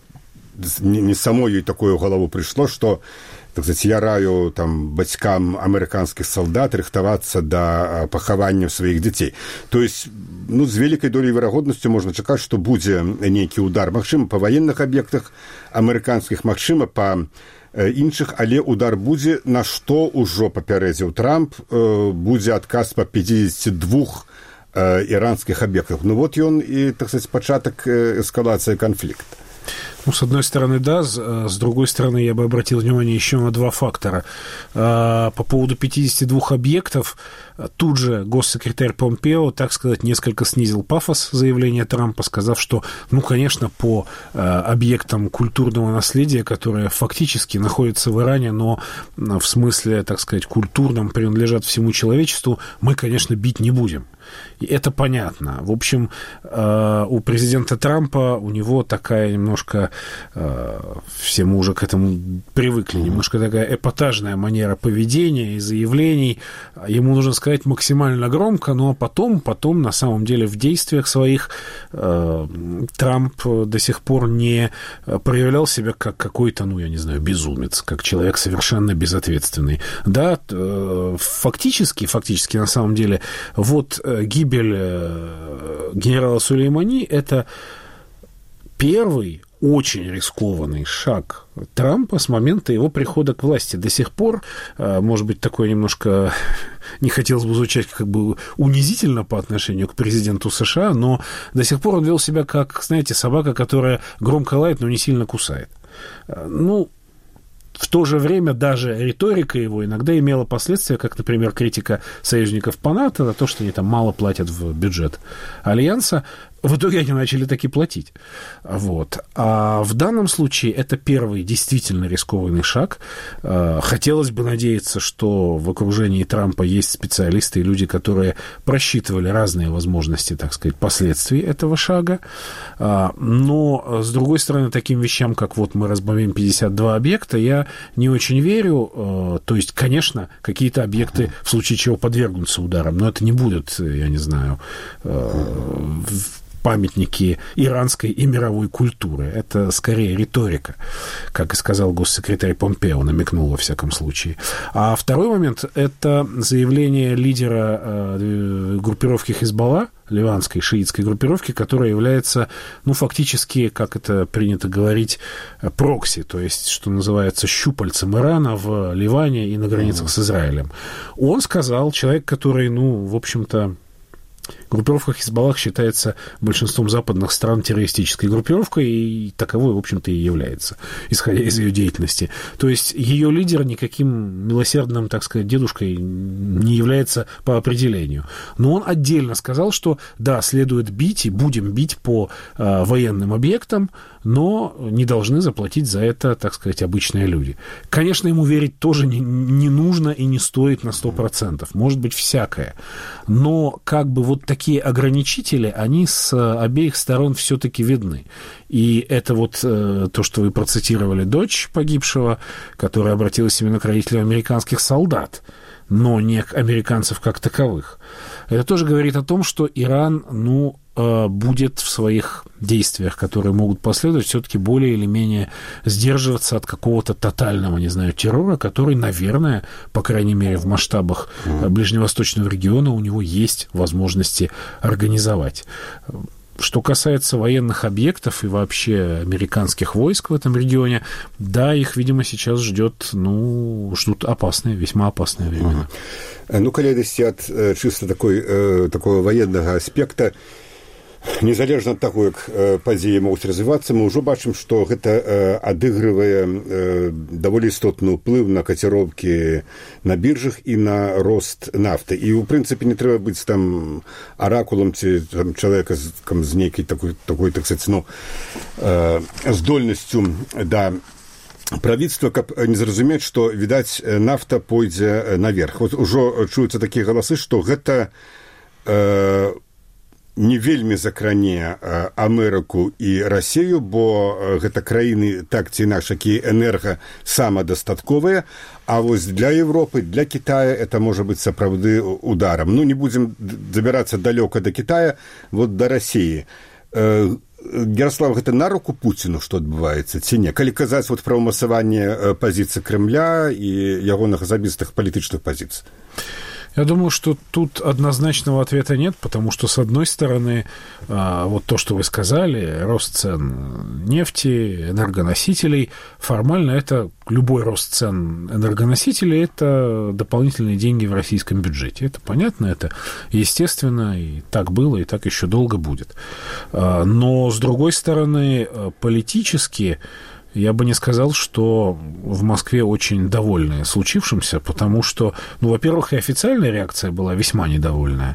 ёй такое ў галаву прыйшло, што, так сказать, я раю бацькам амерыканскіх салдат рыхтавацца да пахавання сваіх дзяцей. То есть, з вялікай долей верагоднасцю можна чакаць, што будзе нейкі удар, магчыма, па ваенных аб'ектах амерыканскіх, магчыма, па іншых, але удар будзе, на што ўжо папярэдзіў Трамп, будзе адказ па 52 иранских объектов. Он и, так сказать, початок эскалации конфликта. С одной стороны, да, с другой стороны, я бы обратил внимание еще на два фактора. По поводу 52 объектов, тут же госсекретарь Помпео, так сказать, несколько снизил пафос заявления Трампа, сказав, что, конечно, по объектам культурного наследия, которые фактически находятся в Иране, но в смысле, так сказать, культурном принадлежат всему человечеству, мы, конечно, бить не будем. И это понятно. В общем, у президента Трампа, у него такая немножко, все мы уже к этому привыкли, немножко такая эпатажная манера поведения и заявлений. Ему нужно сказать максимально громко, но потом на самом деле в действиях своих Трамп до сих пор не проявлял себя как какой-то, я не знаю, безумец, как человек совершенно безответственный. Да, фактически, на самом деле, гибель генерала Сулеймани – это первый очень рискованный шаг Трампа с момента его прихода к власти. До сих пор, может быть, такое немножко не хотелось бы звучать как бы унизительно по отношению к президенту США, но до сих пор он вел себя как, знаете, собака, которая громко лает, но не сильно кусает. В то же время даже риторика его иногда имела последствия, как, например, критика союзников по НАТО за то, что они там мало платят в бюджет Альянса. в итоге они начали таки платить. Вот. А в данном случае это первый действительно рискованный шаг. Хотелось бы надеяться, что в окружении Трампа есть специалисты и люди, которые просчитывали разные возможности, так сказать, последствий этого шага. Но, с другой стороны, таким вещам, как вот мы разбомбим 52 объекта, я не очень верю. То есть, конечно, какие-то объекты в случае чего подвергнутся ударам, но это не будет, я не знаю, памятники иранской и мировой культуры. Это скорее риторика, как и сказал госсекретарь Помпео, намекнул во всяком случае. А второй момент – это заявление лидера группировки Хизбалла, ливанской шиитской группировки, которая является, ну, фактически, как это принято говорить, прокси, то есть, что называется, щупальцем Ирана в Ливане и на границах с Израилем. Он сказал, человек, который, ну, в общем-то, группировка Хизбаллах считается большинством западных стран террористической группировкой, и таковой, в общем-то, и является, исходя из ее деятельности. То есть ее лидер никаким милосердным, так сказать, дедушкой не является по определению. Но он отдельно сказал, что да, следует бить и будем бить по военным объектам, но не должны заплатить за это, так сказать, обычные люди. Конечно, ему верить тоже не нужно и не стоит на 100%. Может быть, всякое. Но как бы вот такие ограничители, они с обеих сторон все-таки видны. И это вот то, что вы процитировали, дочь погибшего, которая обратилась именно к родителям американских солдат, но не к американцев как таковых. Это тоже говорит о том, что Иран, ну, будет в своих действиях, которые могут последовать, все-таки более или менее сдерживаться от какого-то тотального, не знаю, террора, который, наверное, по крайней мере, в масштабах ближневосточного региона у него есть возможности организовать. Что касается военных объектов и вообще американских войск в этом регионе, да, их, видимо, сейчас ждут опасные, весьма опасные времена. Ну, калі ідысці ад чыста такого военного аспекта, незалежна ад таго, як падзеі могуць развівацца, мы ўжо бачым, што гэта адыгрывае даволі істотны ўплыў на каціроўкі на біржах і на рост нафты. І, у прынцыпе, не трэба быць там аракулам ці там, чалавека з нейкай такой, так сказать, ну, здольнасцю да правительства, каб не зразумець, што, відаць, нафта пойдзе наверх. Вот ужо чуюцца такія галасы, што гэта не вельмі закране Амерыку і Расію, бо гэта краіны так ці інакш, якія энерга-самадастатковыя, а вось для Европы, для Китая это можа быць сапраўды ударам. Ну, не будзем забірацца далёка да Китая, вот да Расіі. Ярослав, гэта на руку Пуціну, што адбываецца, ці не? Калі казаць вот пра ўмасаванне пазіцый Кремля і ягоных асабістых палітычных пазіцый. Я думаю, что тут однозначного ответа нет, потому что, с одной стороны, вот то, что вы сказали, рост цен нефти, энергоносителей, формально это любой рост цен энергоносителей – это дополнительные деньги в российском бюджете. Это понятно, это естественно, и так было, и так еще долго будет. Но, с другой стороны, политически я бы не сказал, что в Москве очень довольны случившимся, потому что, ну, во-первых, и официальная реакция была весьма недовольная,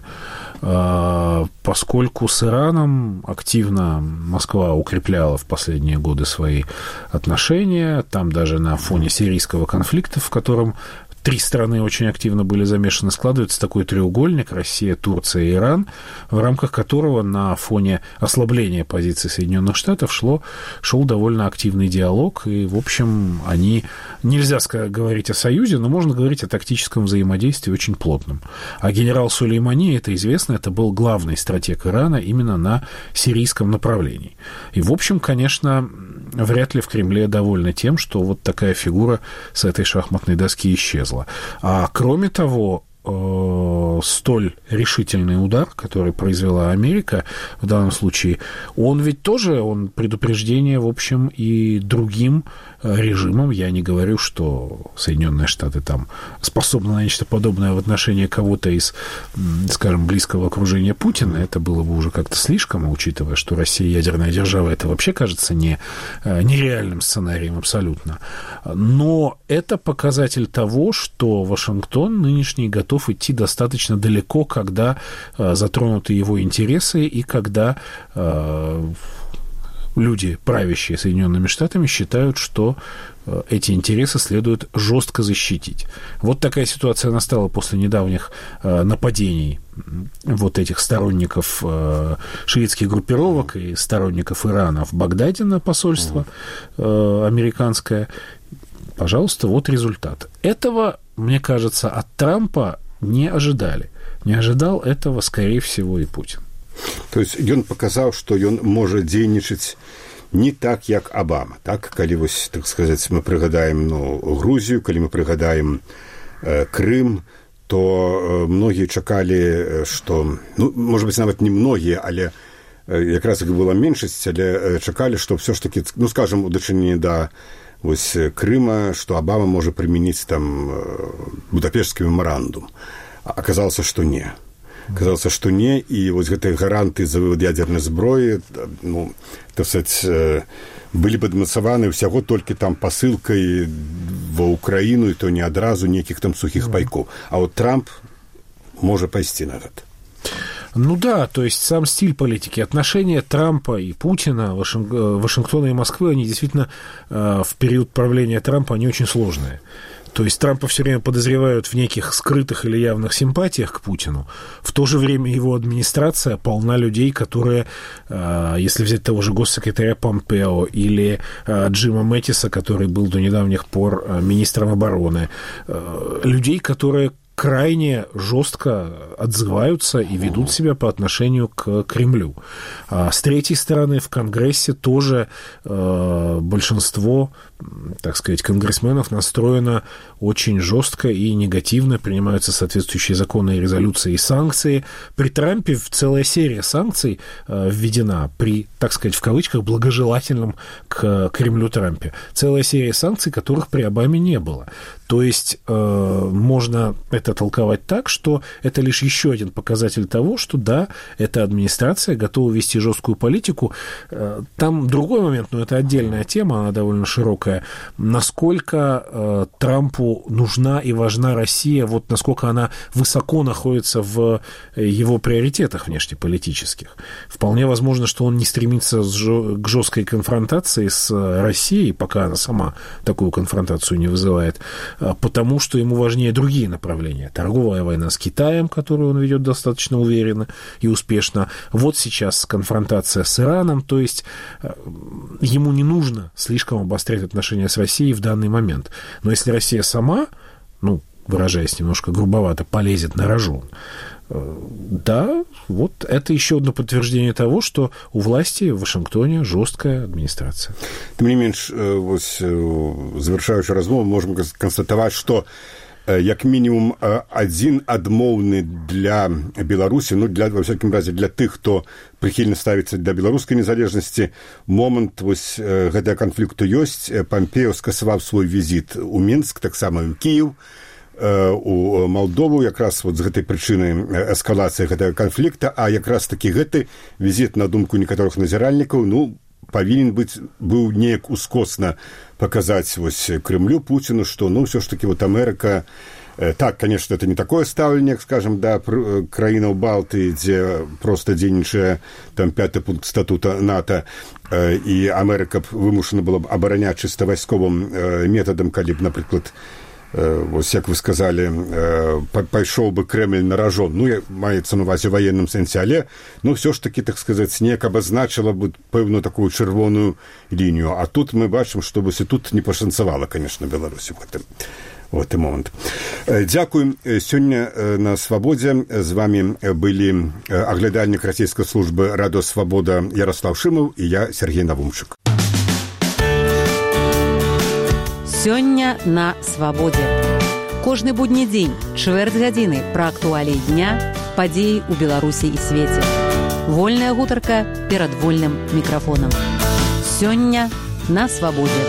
поскольку с Ираном активно Москва укрепляла в последние годы свои отношения, там даже на фоне сирийского конфликта, в котором три страны очень активно были замешаны, складывается такой треугольник: Россия, Турция и Иран, в рамках которого на фоне ослабления позиций Соединенных Штатов шел довольно активный диалог, и, в общем, нельзя говорить о союзе, но можно говорить о тактическом взаимодействии очень плотном. А генерал Сулеймани, это известно, это был главный стратег Ирана именно на сирийском направлении. И, в общем, конечно, вряд ли в Кремле довольны тем, что вот такая фигура с этой шахматной доски исчезла. А кроме того, столь решительный удар, который произвела Америка в данном случае, он ведь тоже предупреждение, в общем, и другим режимам. Я не говорю, что Соединенные Штаты там способны на нечто подобное в отношении кого-то из, скажем, близкого окружения Путина. Это было бы уже как-то слишком, учитывая, что Россия ядерная держава, это вообще кажется нереальным сценарием абсолютно. Но это показатель того, что Вашингтон нынешний готов идти достаточно достаточно далеко, когда затронуты его интересы и когда люди, правящие Соединенными Штатами, считают, что эти интересы следует жестко защитить. Вот такая ситуация настала после недавних нападений вот этих сторонников шиитских группировок и сторонников Ирана в Багдаде на посольство американское. Пожалуйста, вот результат. Этого, мне кажется, от Трампа не ожидали. Не ожидал этого, скорее всего, и Путин. То есть ён паказаў, што ён можа дзейнічаць не так, як Абама. Так, калі вось, так сказаць, мы прыгадаем Грузію, калі мы прыгадаем Крым, то многія чакалі, што, можа быць, нават не многія, але якраз іх была меншасць, але чакалі, што ўсё ж такі, скажам, у дачыненні да вось Крыма, што Абама можа прымяніць там Будапешцкі мемарандум. Аказалася, што не. Казалася, што не, і вось гэтыя гаранты за вывод ядзернай зброі, так сказаць, былі падмацаваны ўсяго толькі там пасылкай ва Ўкраіну, і то не адразу нейкіх там сухіх пайкоў. А вот Трамп можа пайсці на гэта. Ну да, то есть сам стиль политики, отношения Трампа и Путина, Вашингтона и Москвы, они действительно в период правления Трампа, они очень сложные. То есть Трампа все время подозревают в неких скрытых или явных симпатиях к Путину. В то же время его администрация полна людей, которые, если взять того же госсекретаря Помпео или Джима Мэттиса, который был до недавних пор министром обороны, людей, которые крайне жестко отзываются и ведут себя по отношению к Кремлю. А с третьей стороны, в Конгрессе тоже большинство, так сказать, конгрессменов настроено очень жестко и негативно, принимаются соответствующие законы и резолюции и санкции. При Трампе целая серия санкций введена при, так сказать, в кавычках, благожелательном к Кремлю Трампе. Целая серия санкций, которых при Обаме не было. То есть можно это толковать так, что это лишь еще один показатель того, что да, эта администрация готова вести жесткую политику. Там другой момент, но это отдельная тема, она довольно широкая. Насколько Трампу нужна и важна Россия, вот насколько она высоко находится в его приоритетах внешнеполитических. Вполне возможно, что он не стремится к жесткой конфронтации с Россией, пока она сама такую конфронтацию не вызывает, потому что ему важнее другие направления. Торговая война с Китаем, которую он ведет достаточно уверенно и успешно. Вот сейчас конфронтация с Ираном, то есть ему не нужно слишком обострять отношения с Россией в данный момент. Но если Россия сама, выражаясь немножко грубовато, полезет на рожон, да, вот это еще одно подтверждение того, что у власти в Вашингтоне жесткая администрация. Тем не менш, завершаючи размову, можем констатовать, что як мінімум адзін адмоўны для Беларусі, во всякім разе для тых, хто прыхільна ставіцца да беларускай незалежнасці, момант вось гэтага канфлікту ёсць. Помпео скасаваў свой візіт у Мінск, таксама ў Кіеў, у Малдову, якраз вот з гэтай прычыны эскалацыі гэтага канфлікта, а якраз такі гэты візіт, на думку некаторых назіральнікаў, павінен быў неяк ускосна показать вось Кремлю, Путину, что, все ж таки, вот Америка, так, конечно, это не такое ставленне, скажем, да, краінаў Балтыі, дзе просто дзейнічае там 5-й пункт статута НАТО, і Америка вымушана была б абараняць чыста вайсковым метадам, калі б, напрыклад, вось, як вы сказали, пайшоў бы Кремль на ражон. Маецца на увазе военным сэнсе, але, все ж таки, так сказать, неяк абазначила бы пэўную такую чырвоную лінію. А тут мы бачым, што вось і тут не пашанцавала, конечно, Беларусі в гэты момант. Дзякуем. Сёння на Свабодзе з вами былі аглядальнік расійскай службы Радыё Свабода Ярослав Шымаў і я, Сергей Навумчык. Сёння на Свабодзе. Кожны будні дзень, чвэрць гадзіны пра актуаліі дня, падзеі ў Беларусі і свеце. Вольная гутарка перад вольным мікрафонам. Сёння на Свабодзе.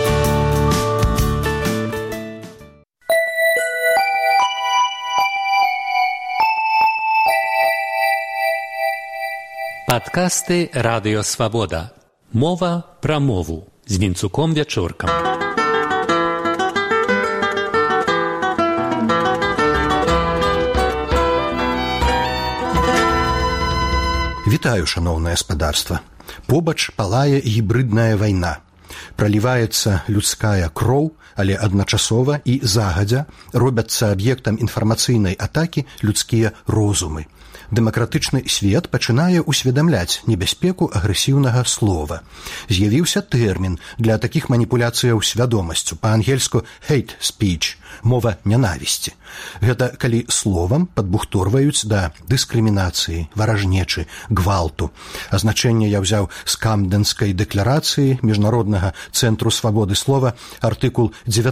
Падкасты Радыё Свабода. Мова пра мову з Вінцуком Вячоркам. Вітаю, шаноўнае спадарства. Побач палае гібридная вайна. Праліваецца людская кроў, але адначасова і загадзя робяцца аб'ектам інфармацыйнай атакі людскія розумы. Дэмакратычны свет пачынае усведамляць небяспеку агрэсіўнага слова. З'явіўся тэрмін для такіх маніпуляцыяў свядомасцю, па-ангельску hate speech, мова нянавісці. Гэта калі словам падбухторваюць да дыскрымінацыі, варажнечы, гвалту. Азначэнне я ўзяў з Камдэнскай дэкларацыі Міжнароднага цэнтру свабоды слова, артыкул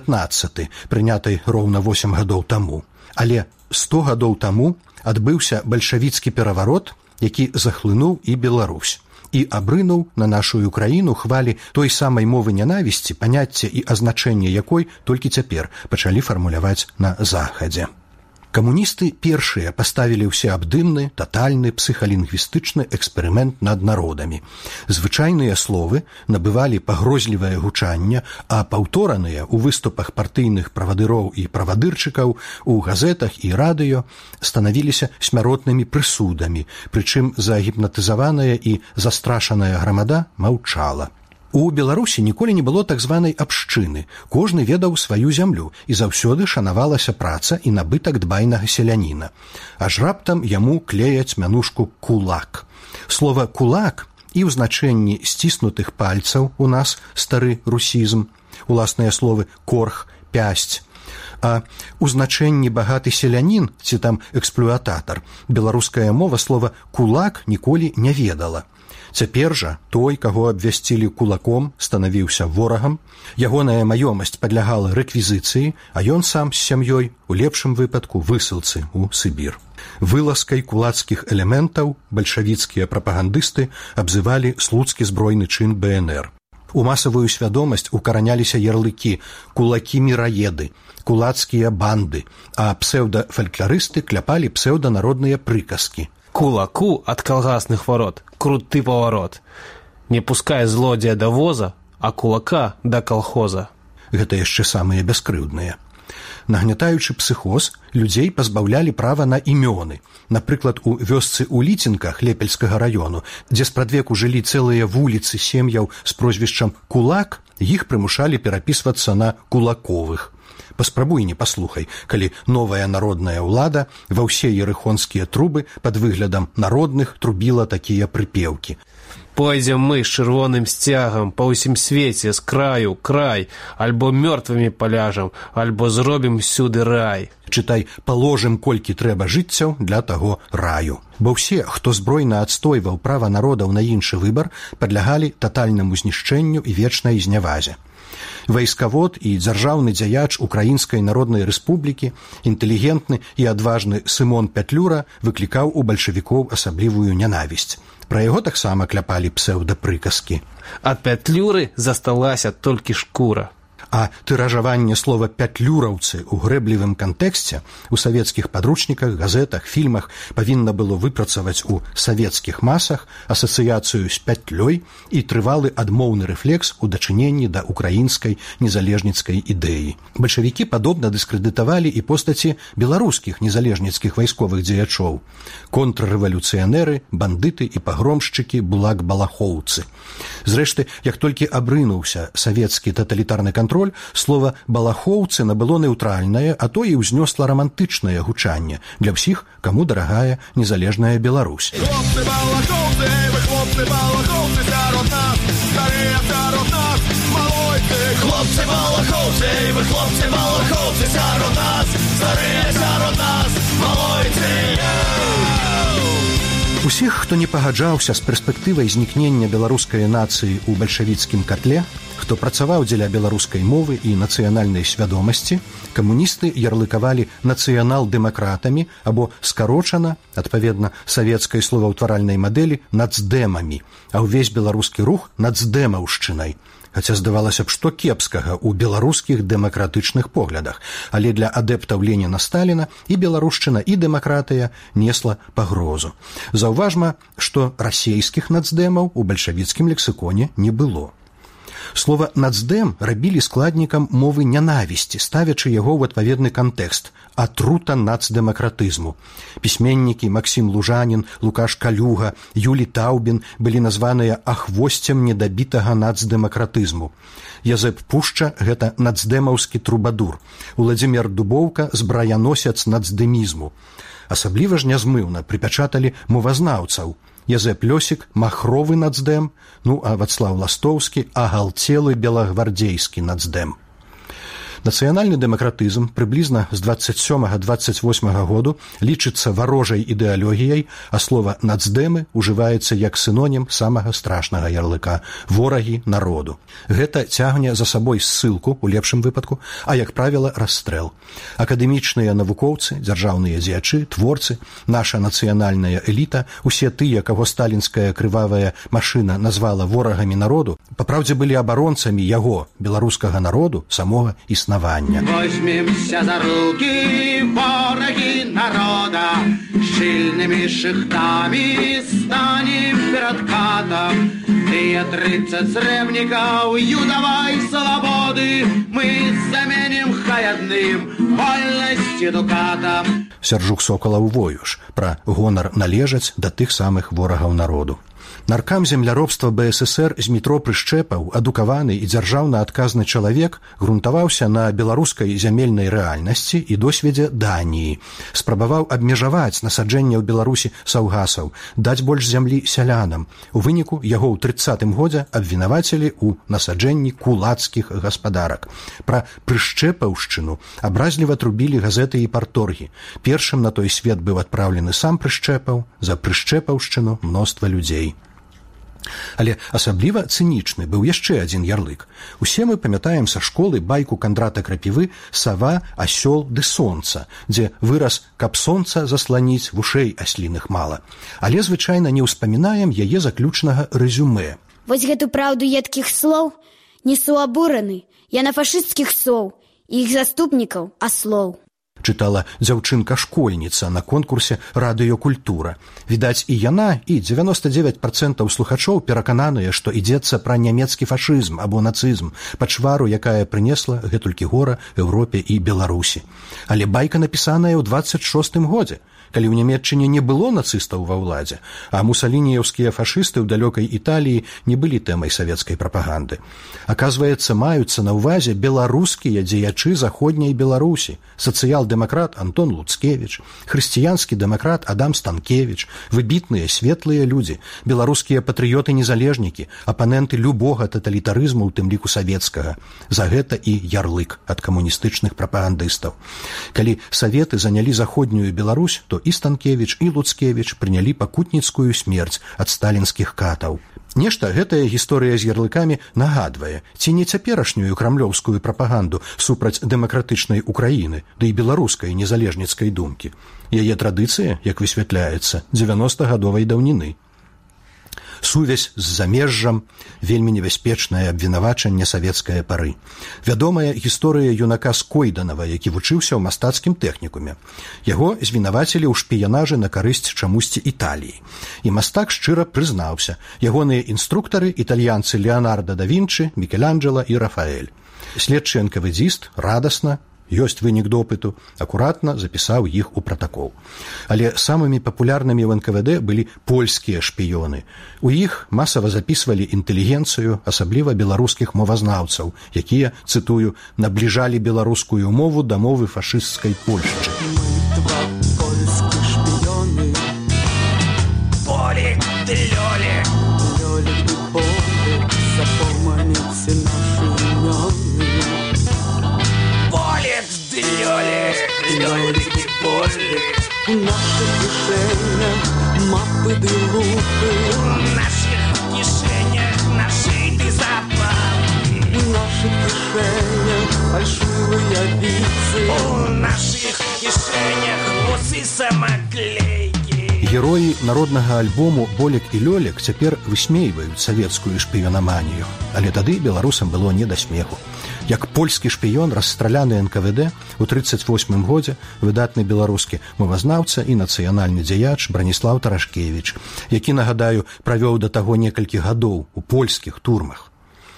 19, прынятай роўна 8 гадоў таму. Але 100 гадоў таму адбыўся бальшавіцкі пераварот, які захлынуў і Беларусь, і абрынуў на нашу краіну хвалі той самай мовы нянавісці, паняцце і азначэнне якой толькі цяпер пачалі фармуляваць на захадзе. Камуністы першыя паставілі ўсеабдымны, татальны псіхалінгвістычны эксперымент над народамі. Звычайныя словы набывалі пагрозлівае гучанне, а паўтораныя ў выступах партыйных правадыроў і правадырчыкаў у газетах і радыё станавіліся смяротнымі прысудамі, прычым загіпнатызаваная і застрашаная грамада маўчала. У Беларусі ніколі не было так званай абшчыны. Кожны ведаў сваю зямлю, і заўсёды шанавалася праца і набытак дбайнага селяніна. Аж раптам яму клеяць мянушку «кулак». Слова «кулак» і ў значэнні сціснутых пальцаў у нас стары русізм, уласныя словы «корх», «пясць». А ў значэнні багаты селянін ці там эксплуататар беларуская мова слова «кулак» ніколі не ведала. Цяпер жа той, каго абвясцілі кулаком, станавіўся ворагам, ягоная маёмасць падлягала рэквізіцыі, а ён сам з сям'ёй, у лепшым выпадку, высылцы ў Сібір. Вылазкай кулацкіх элементаў бальшавіцкія прапагандысты абзывалі слуцкі збройны чын БНР. У масавую свядомасць укараняліся ярлыкі «кулакі-міраеды», «кулацкія банды», а псеўдафалькларысты кляпалі псеўданародныя прыказкі. Кулаку от колгасных ворот круты поворот. Не пускай злодзея до воза, а кулака до колхоза. Гэта яшчэ самыя бяскрыўдныя. Нагнятаючы псіхоз, людзей пазбаўлялі права на імёны. Напрыклад, у вёсцы ў Ліцінках Лепельскага раёну, дзе спрадвеку жылі цэлыя вуліцы сем'яў з прозвішчам «Кулак», іх прымушалі перапісвацца на «Кулаковых». Паспрабуй не паслухай, калі новая народная ўлада ва ўсе ерыхонскія трубы пад выглядам народных трубіла такія прыпеўкі. Пойдзем мы з чырвоным сцягам па ўсім свеце з краю край, альбо мёртвымі паляжам, альбо зробім всюды рай. Чытай, паложым колькі трэба жыццяў для таго раю. Бо ўсе, хто збройна адстойваў права народаў на іншы выбар, падлягалі татальнаму знішчэнню і вечнай знявазе. Вайскавод і дзяржаўны дзяяч Украінскай Народнай Рэспублікі, інтэлігентны і адважны Сымон Пятлюра выклікаў у бальшавікоў асаблівую нянавісць. Пра яго таксама кляпалі псеўдапрыказкі. Ад Пятлюры засталася толькі шкура. А тыражаванне слова «пятлюраўцы» у грэблівым кантэксце у савецкіх падручніках, газетах, фільмах павінна было выпрацаваць у савецкіх масах асацыяцыю з пятлёй і трывалы адмоўны рэфлекс у дачыненні да украінскай незалежніцкай ідэі. Бальшавікі падобна дыскрэдытавалі і постаці беларускіх незалежніцкіх вайсковых дзеячоў. Контррэвалюцыянеры, бандыты і пагромшчыкі, булак-балахоўцы. Зрэшты, як толькі абрынуўся савецкі таталітарны кантроль, слова «балахоўцы» набыло неўтральнае, а то і ўзнёсла рамантычнае гучанне для ўсіх, каму дарагая незалежная Беларусь. Хлопцы-балахоўцы, вы хлопцы-балахоўцы сярод нас, старыя сярод нас, малойцы. Хлопцы-балахоўцы, вы хлопцы-балахоўцы сярод нас, старыя сярод нас, малойцы. Усіх, хто не пагаджаўся з перспектывай знікнення беларускай нацыі ў бальшавіцкім катле, хто працаваў дзеля беларускай мовы і нацыянальнай свядомасці, камуністы ярлыкавалі нацыянал-дэмакратамі або скарочана, адпаведна савецкай словаўтваральнай мадэлі, нацдэмамі, а ўвесь беларускі рух нацдэмаўшчынай. Хаця здавалася б, што кепскага ў беларускіх дэмакратычных поглядах, але для адэптаў Леніна-Сталіна і беларушчына, і дэмакратыя несла пагрозу. Заўважма, што расейскіх нацдэмаў у бальшавіцкім лексіконе не было. Слова «нацдэм» рабілі складнікам мовы нянавісці, ставячы яго ў адпаведны кантэкст – атрута нацдэмакратызму. Пісьменнікі Максім Лужанін, Лукаш Калюга, Юлі Таўбін былі названыя ахвосцем недабітага нацдэмакратызму. Язэп Пушча – гэта нацдэмаўскі трубадур. Уладзімір Дубоўка – збраяносец нацдэмізму. Асабліва ж нязмыўна прыпячаталі мовазнаўцаў. Язэп Лёсік – махровы нацдэм, а Вацлаў Ластоўскі – агалцелы белагвардзейскі нацдэм. Нацыянальны дэмакратызм прыблізна з 27-28 году лічыцца варожай ідэалогіяй, а слова «нацдэмы» ужываецца як сінонім самага страшнага ярлыка – ворагі народу. Гэта цягне за сабой ссылку, у лепшым выпадку, а, як правіла, расстрэл. Акадэмічныя навукоўцы, дзяржаўныя дзеячы, творцы, наша нацыянальная эліта, усе тыя, каго сталінская крывавая машына назвала ворагамі народу, папраўдзе былі абаронцамі яго, беларускага народу, самога існавання. Возьмемся за руки, вороги народа, щільними шихтами станем перед катом. Тыя 30 зревников юдовой свободы мы заменим хаядным вольности дукатом. Сяржук Сокалаў Воюш пра гонар належаць да тых самых ворагаў народу. Наркам земляробства БССР Змітро Прышчэпаў, адукаваны і дзяржаўна адказны чалавек, грунтаваўся на беларускай зямельнай рэальнасці і досведзе Даніі. Спрабаваў абмежаваць насаджэнне ў Беларусі саўгасаў, даць больш зямлі сялянам. У выніку яго ў 30-м годзе абвінавацілі ў насаджэнні кулацкіх гаспадарак. Пра прышчэпаўшчыну абразліва трубілі газеты і парторгі. Першым на той свет быў адпраўлены сам Прышчэпаў, за прышчэпаўшчыну мноства людзей. Але асабліва цынічны быў яшчэ адзін ярлык. Усе мы памятаем са школы байку Кандрата Крапівы «Сава, асёл ды сонца», дзе выраз «каб сонца засланіць, вушэй асліных мала». Але звычайна не ўспамінаем яе заключнага рэзюмэ. Вось гэту праўду едкіх слоў несу абураны. Я на фашысцкіх соў і іх заступнікаў аслоў. Чытала дзяўчынка-школьніца на конкурсе «Радыёкультура». Відаць, і яна, і 99% слухачоў перакананыя, што ідзецца пра нямецкі фашызм або нацызм, пачвару, якая прынесла гэтулькі гора Еўропе і Беларусі. Але байка напісаная ў 26-м годзе, калі ў Нямецчыне не было нацыстаў ва ўладзе, а мусалініеўскія фашысты ў далёкай Італіі не былі тэмай савецкай прапаганды. Аказваецца, маюцца на ўвазе беларускія дзеячы заходняй Беларусі, сацыял-дэмакрат Антон Луцкевіч, хрысціянскі дэмакрат Адам Станкевіч, выбітныя светлыя людзі, беларускія патрыёты-незалежнікі, апаненты любога таталітарызму, у тым ліку савецкага. За гэта і ярлык ад камуністычных прапагандыстаў. Калі саветы занялі заходнюю Беларусь, то і Станкевіч, і Луцкевіч прынялі пакутніцкую смерць ад сталінскіх катаў. Нешта гэтая гісторыя з ярлыкамі нагадвае, ці не цяперашнюю крамлёўскую прапаганду супраць дэмакратычнай Украіны, ды і беларускай незалежніцкай думкі. Яе традыцыя, як высвятляецца, 90-гадовай даўніны. Сувязь з замежжам, вельмі небяспечнае абвінавачанне савецкае пары. Вядомая гісторыя юнака Скойданава, які вучыўся ў мастацкім тэхнікуме. Яго звінавацілі ў шпіянажы на карысць чамусьці Італіі. І мастак шчыра прызнаўся. Ягоныя інструктары італьянцы Леонардо да Вінчы, Мікеланджела і Рафаэль. Следчы НКВДзіст радасна, ёсць вынік допыту, акуратна запісаў іх у пратакол. Але самымі папулярнымі ў НКВД былі польскія шпіёны. У іх масава запісвалі інтэлігенцыю, асабліва беларускіх мовазнаўцаў, якія, цытую, набліжалі беларускую мову да мовы фашысцкай Польшчы. Полик ты Лёлик, Лёлик ты Полик, запомните наши имёны. Полик ты Лёлик, Лёлик ты Полик. В наших кишенях мапы ты лупы, в наших кишенях нашиты запалы, в наших кишенях фальшивые вицы, в наших кишенях усы самоклейки. Героі народнага альбому «Болік і Лёлік» цяпер высмейваюць савецкую шпіёнаманію, але тады беларусам было не да смеху. Як польскі шпіён, расстраляны НКВД, у 1938 годзе выдатны беларускі мовазнаўца і нацыянальны дзеяч Браніслаў Тарашкевіч, які, нагадаю, правёў да таго некалькі гадоў у польскіх турмах.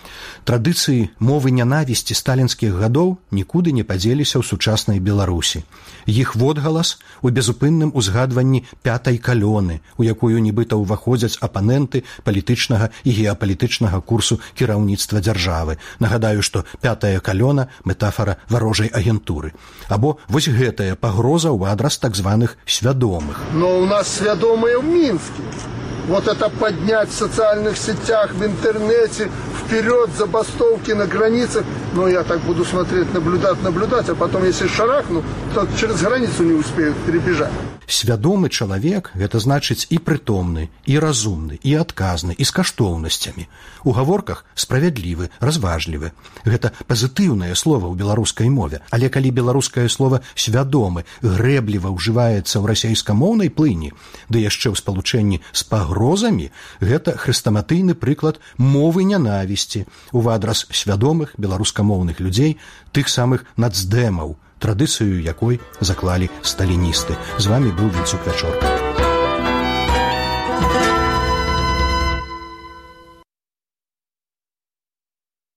Традыцыі мовы нянавісці сталінскіх гадоў нікуды не падзеліся ў сучаснай Беларусі. Іх водгалас у безупынным узгадванні пятай калёны, у якую нібыта ўваходзяць апаненты палітычнага і геапалітычнага курсу кіраўніцтва дзяржавы. Нагадаю, што пятая калёна – метафара варожай агентуры. Або вось гэтая пагроза ў адрас так званых свядомых. Но у нас свядомыя ў Мінске. Вот это поднять в социальных сетях, в интернете, вперед, забастовки на границах. Но я так буду смотреть, наблюдать, а потом, если шарахну, то через границу не успеют перебежать. Свядомы чалавек – гэта значыць і прытомны, і разумны, і адказны, і з каштоўнасцямі. У гаворках справядлівы, разважлівы. Гэта пазітыўнае слова ў беларускай мове. Але калі беларускае слова «свядомы» грэбліва ўжываецца ў расейскамоўнай плыні, ды яшчэ ў спалучэнні з пагрозамі, гэта хрэстаматыйны прыклад мовы нянавісці ў адрас свядомых беларускамоўных людзей, тых самых нацдэмаў, традыцыю якой заклалі сталіністы. З вамі быў Вінцук Вячорка.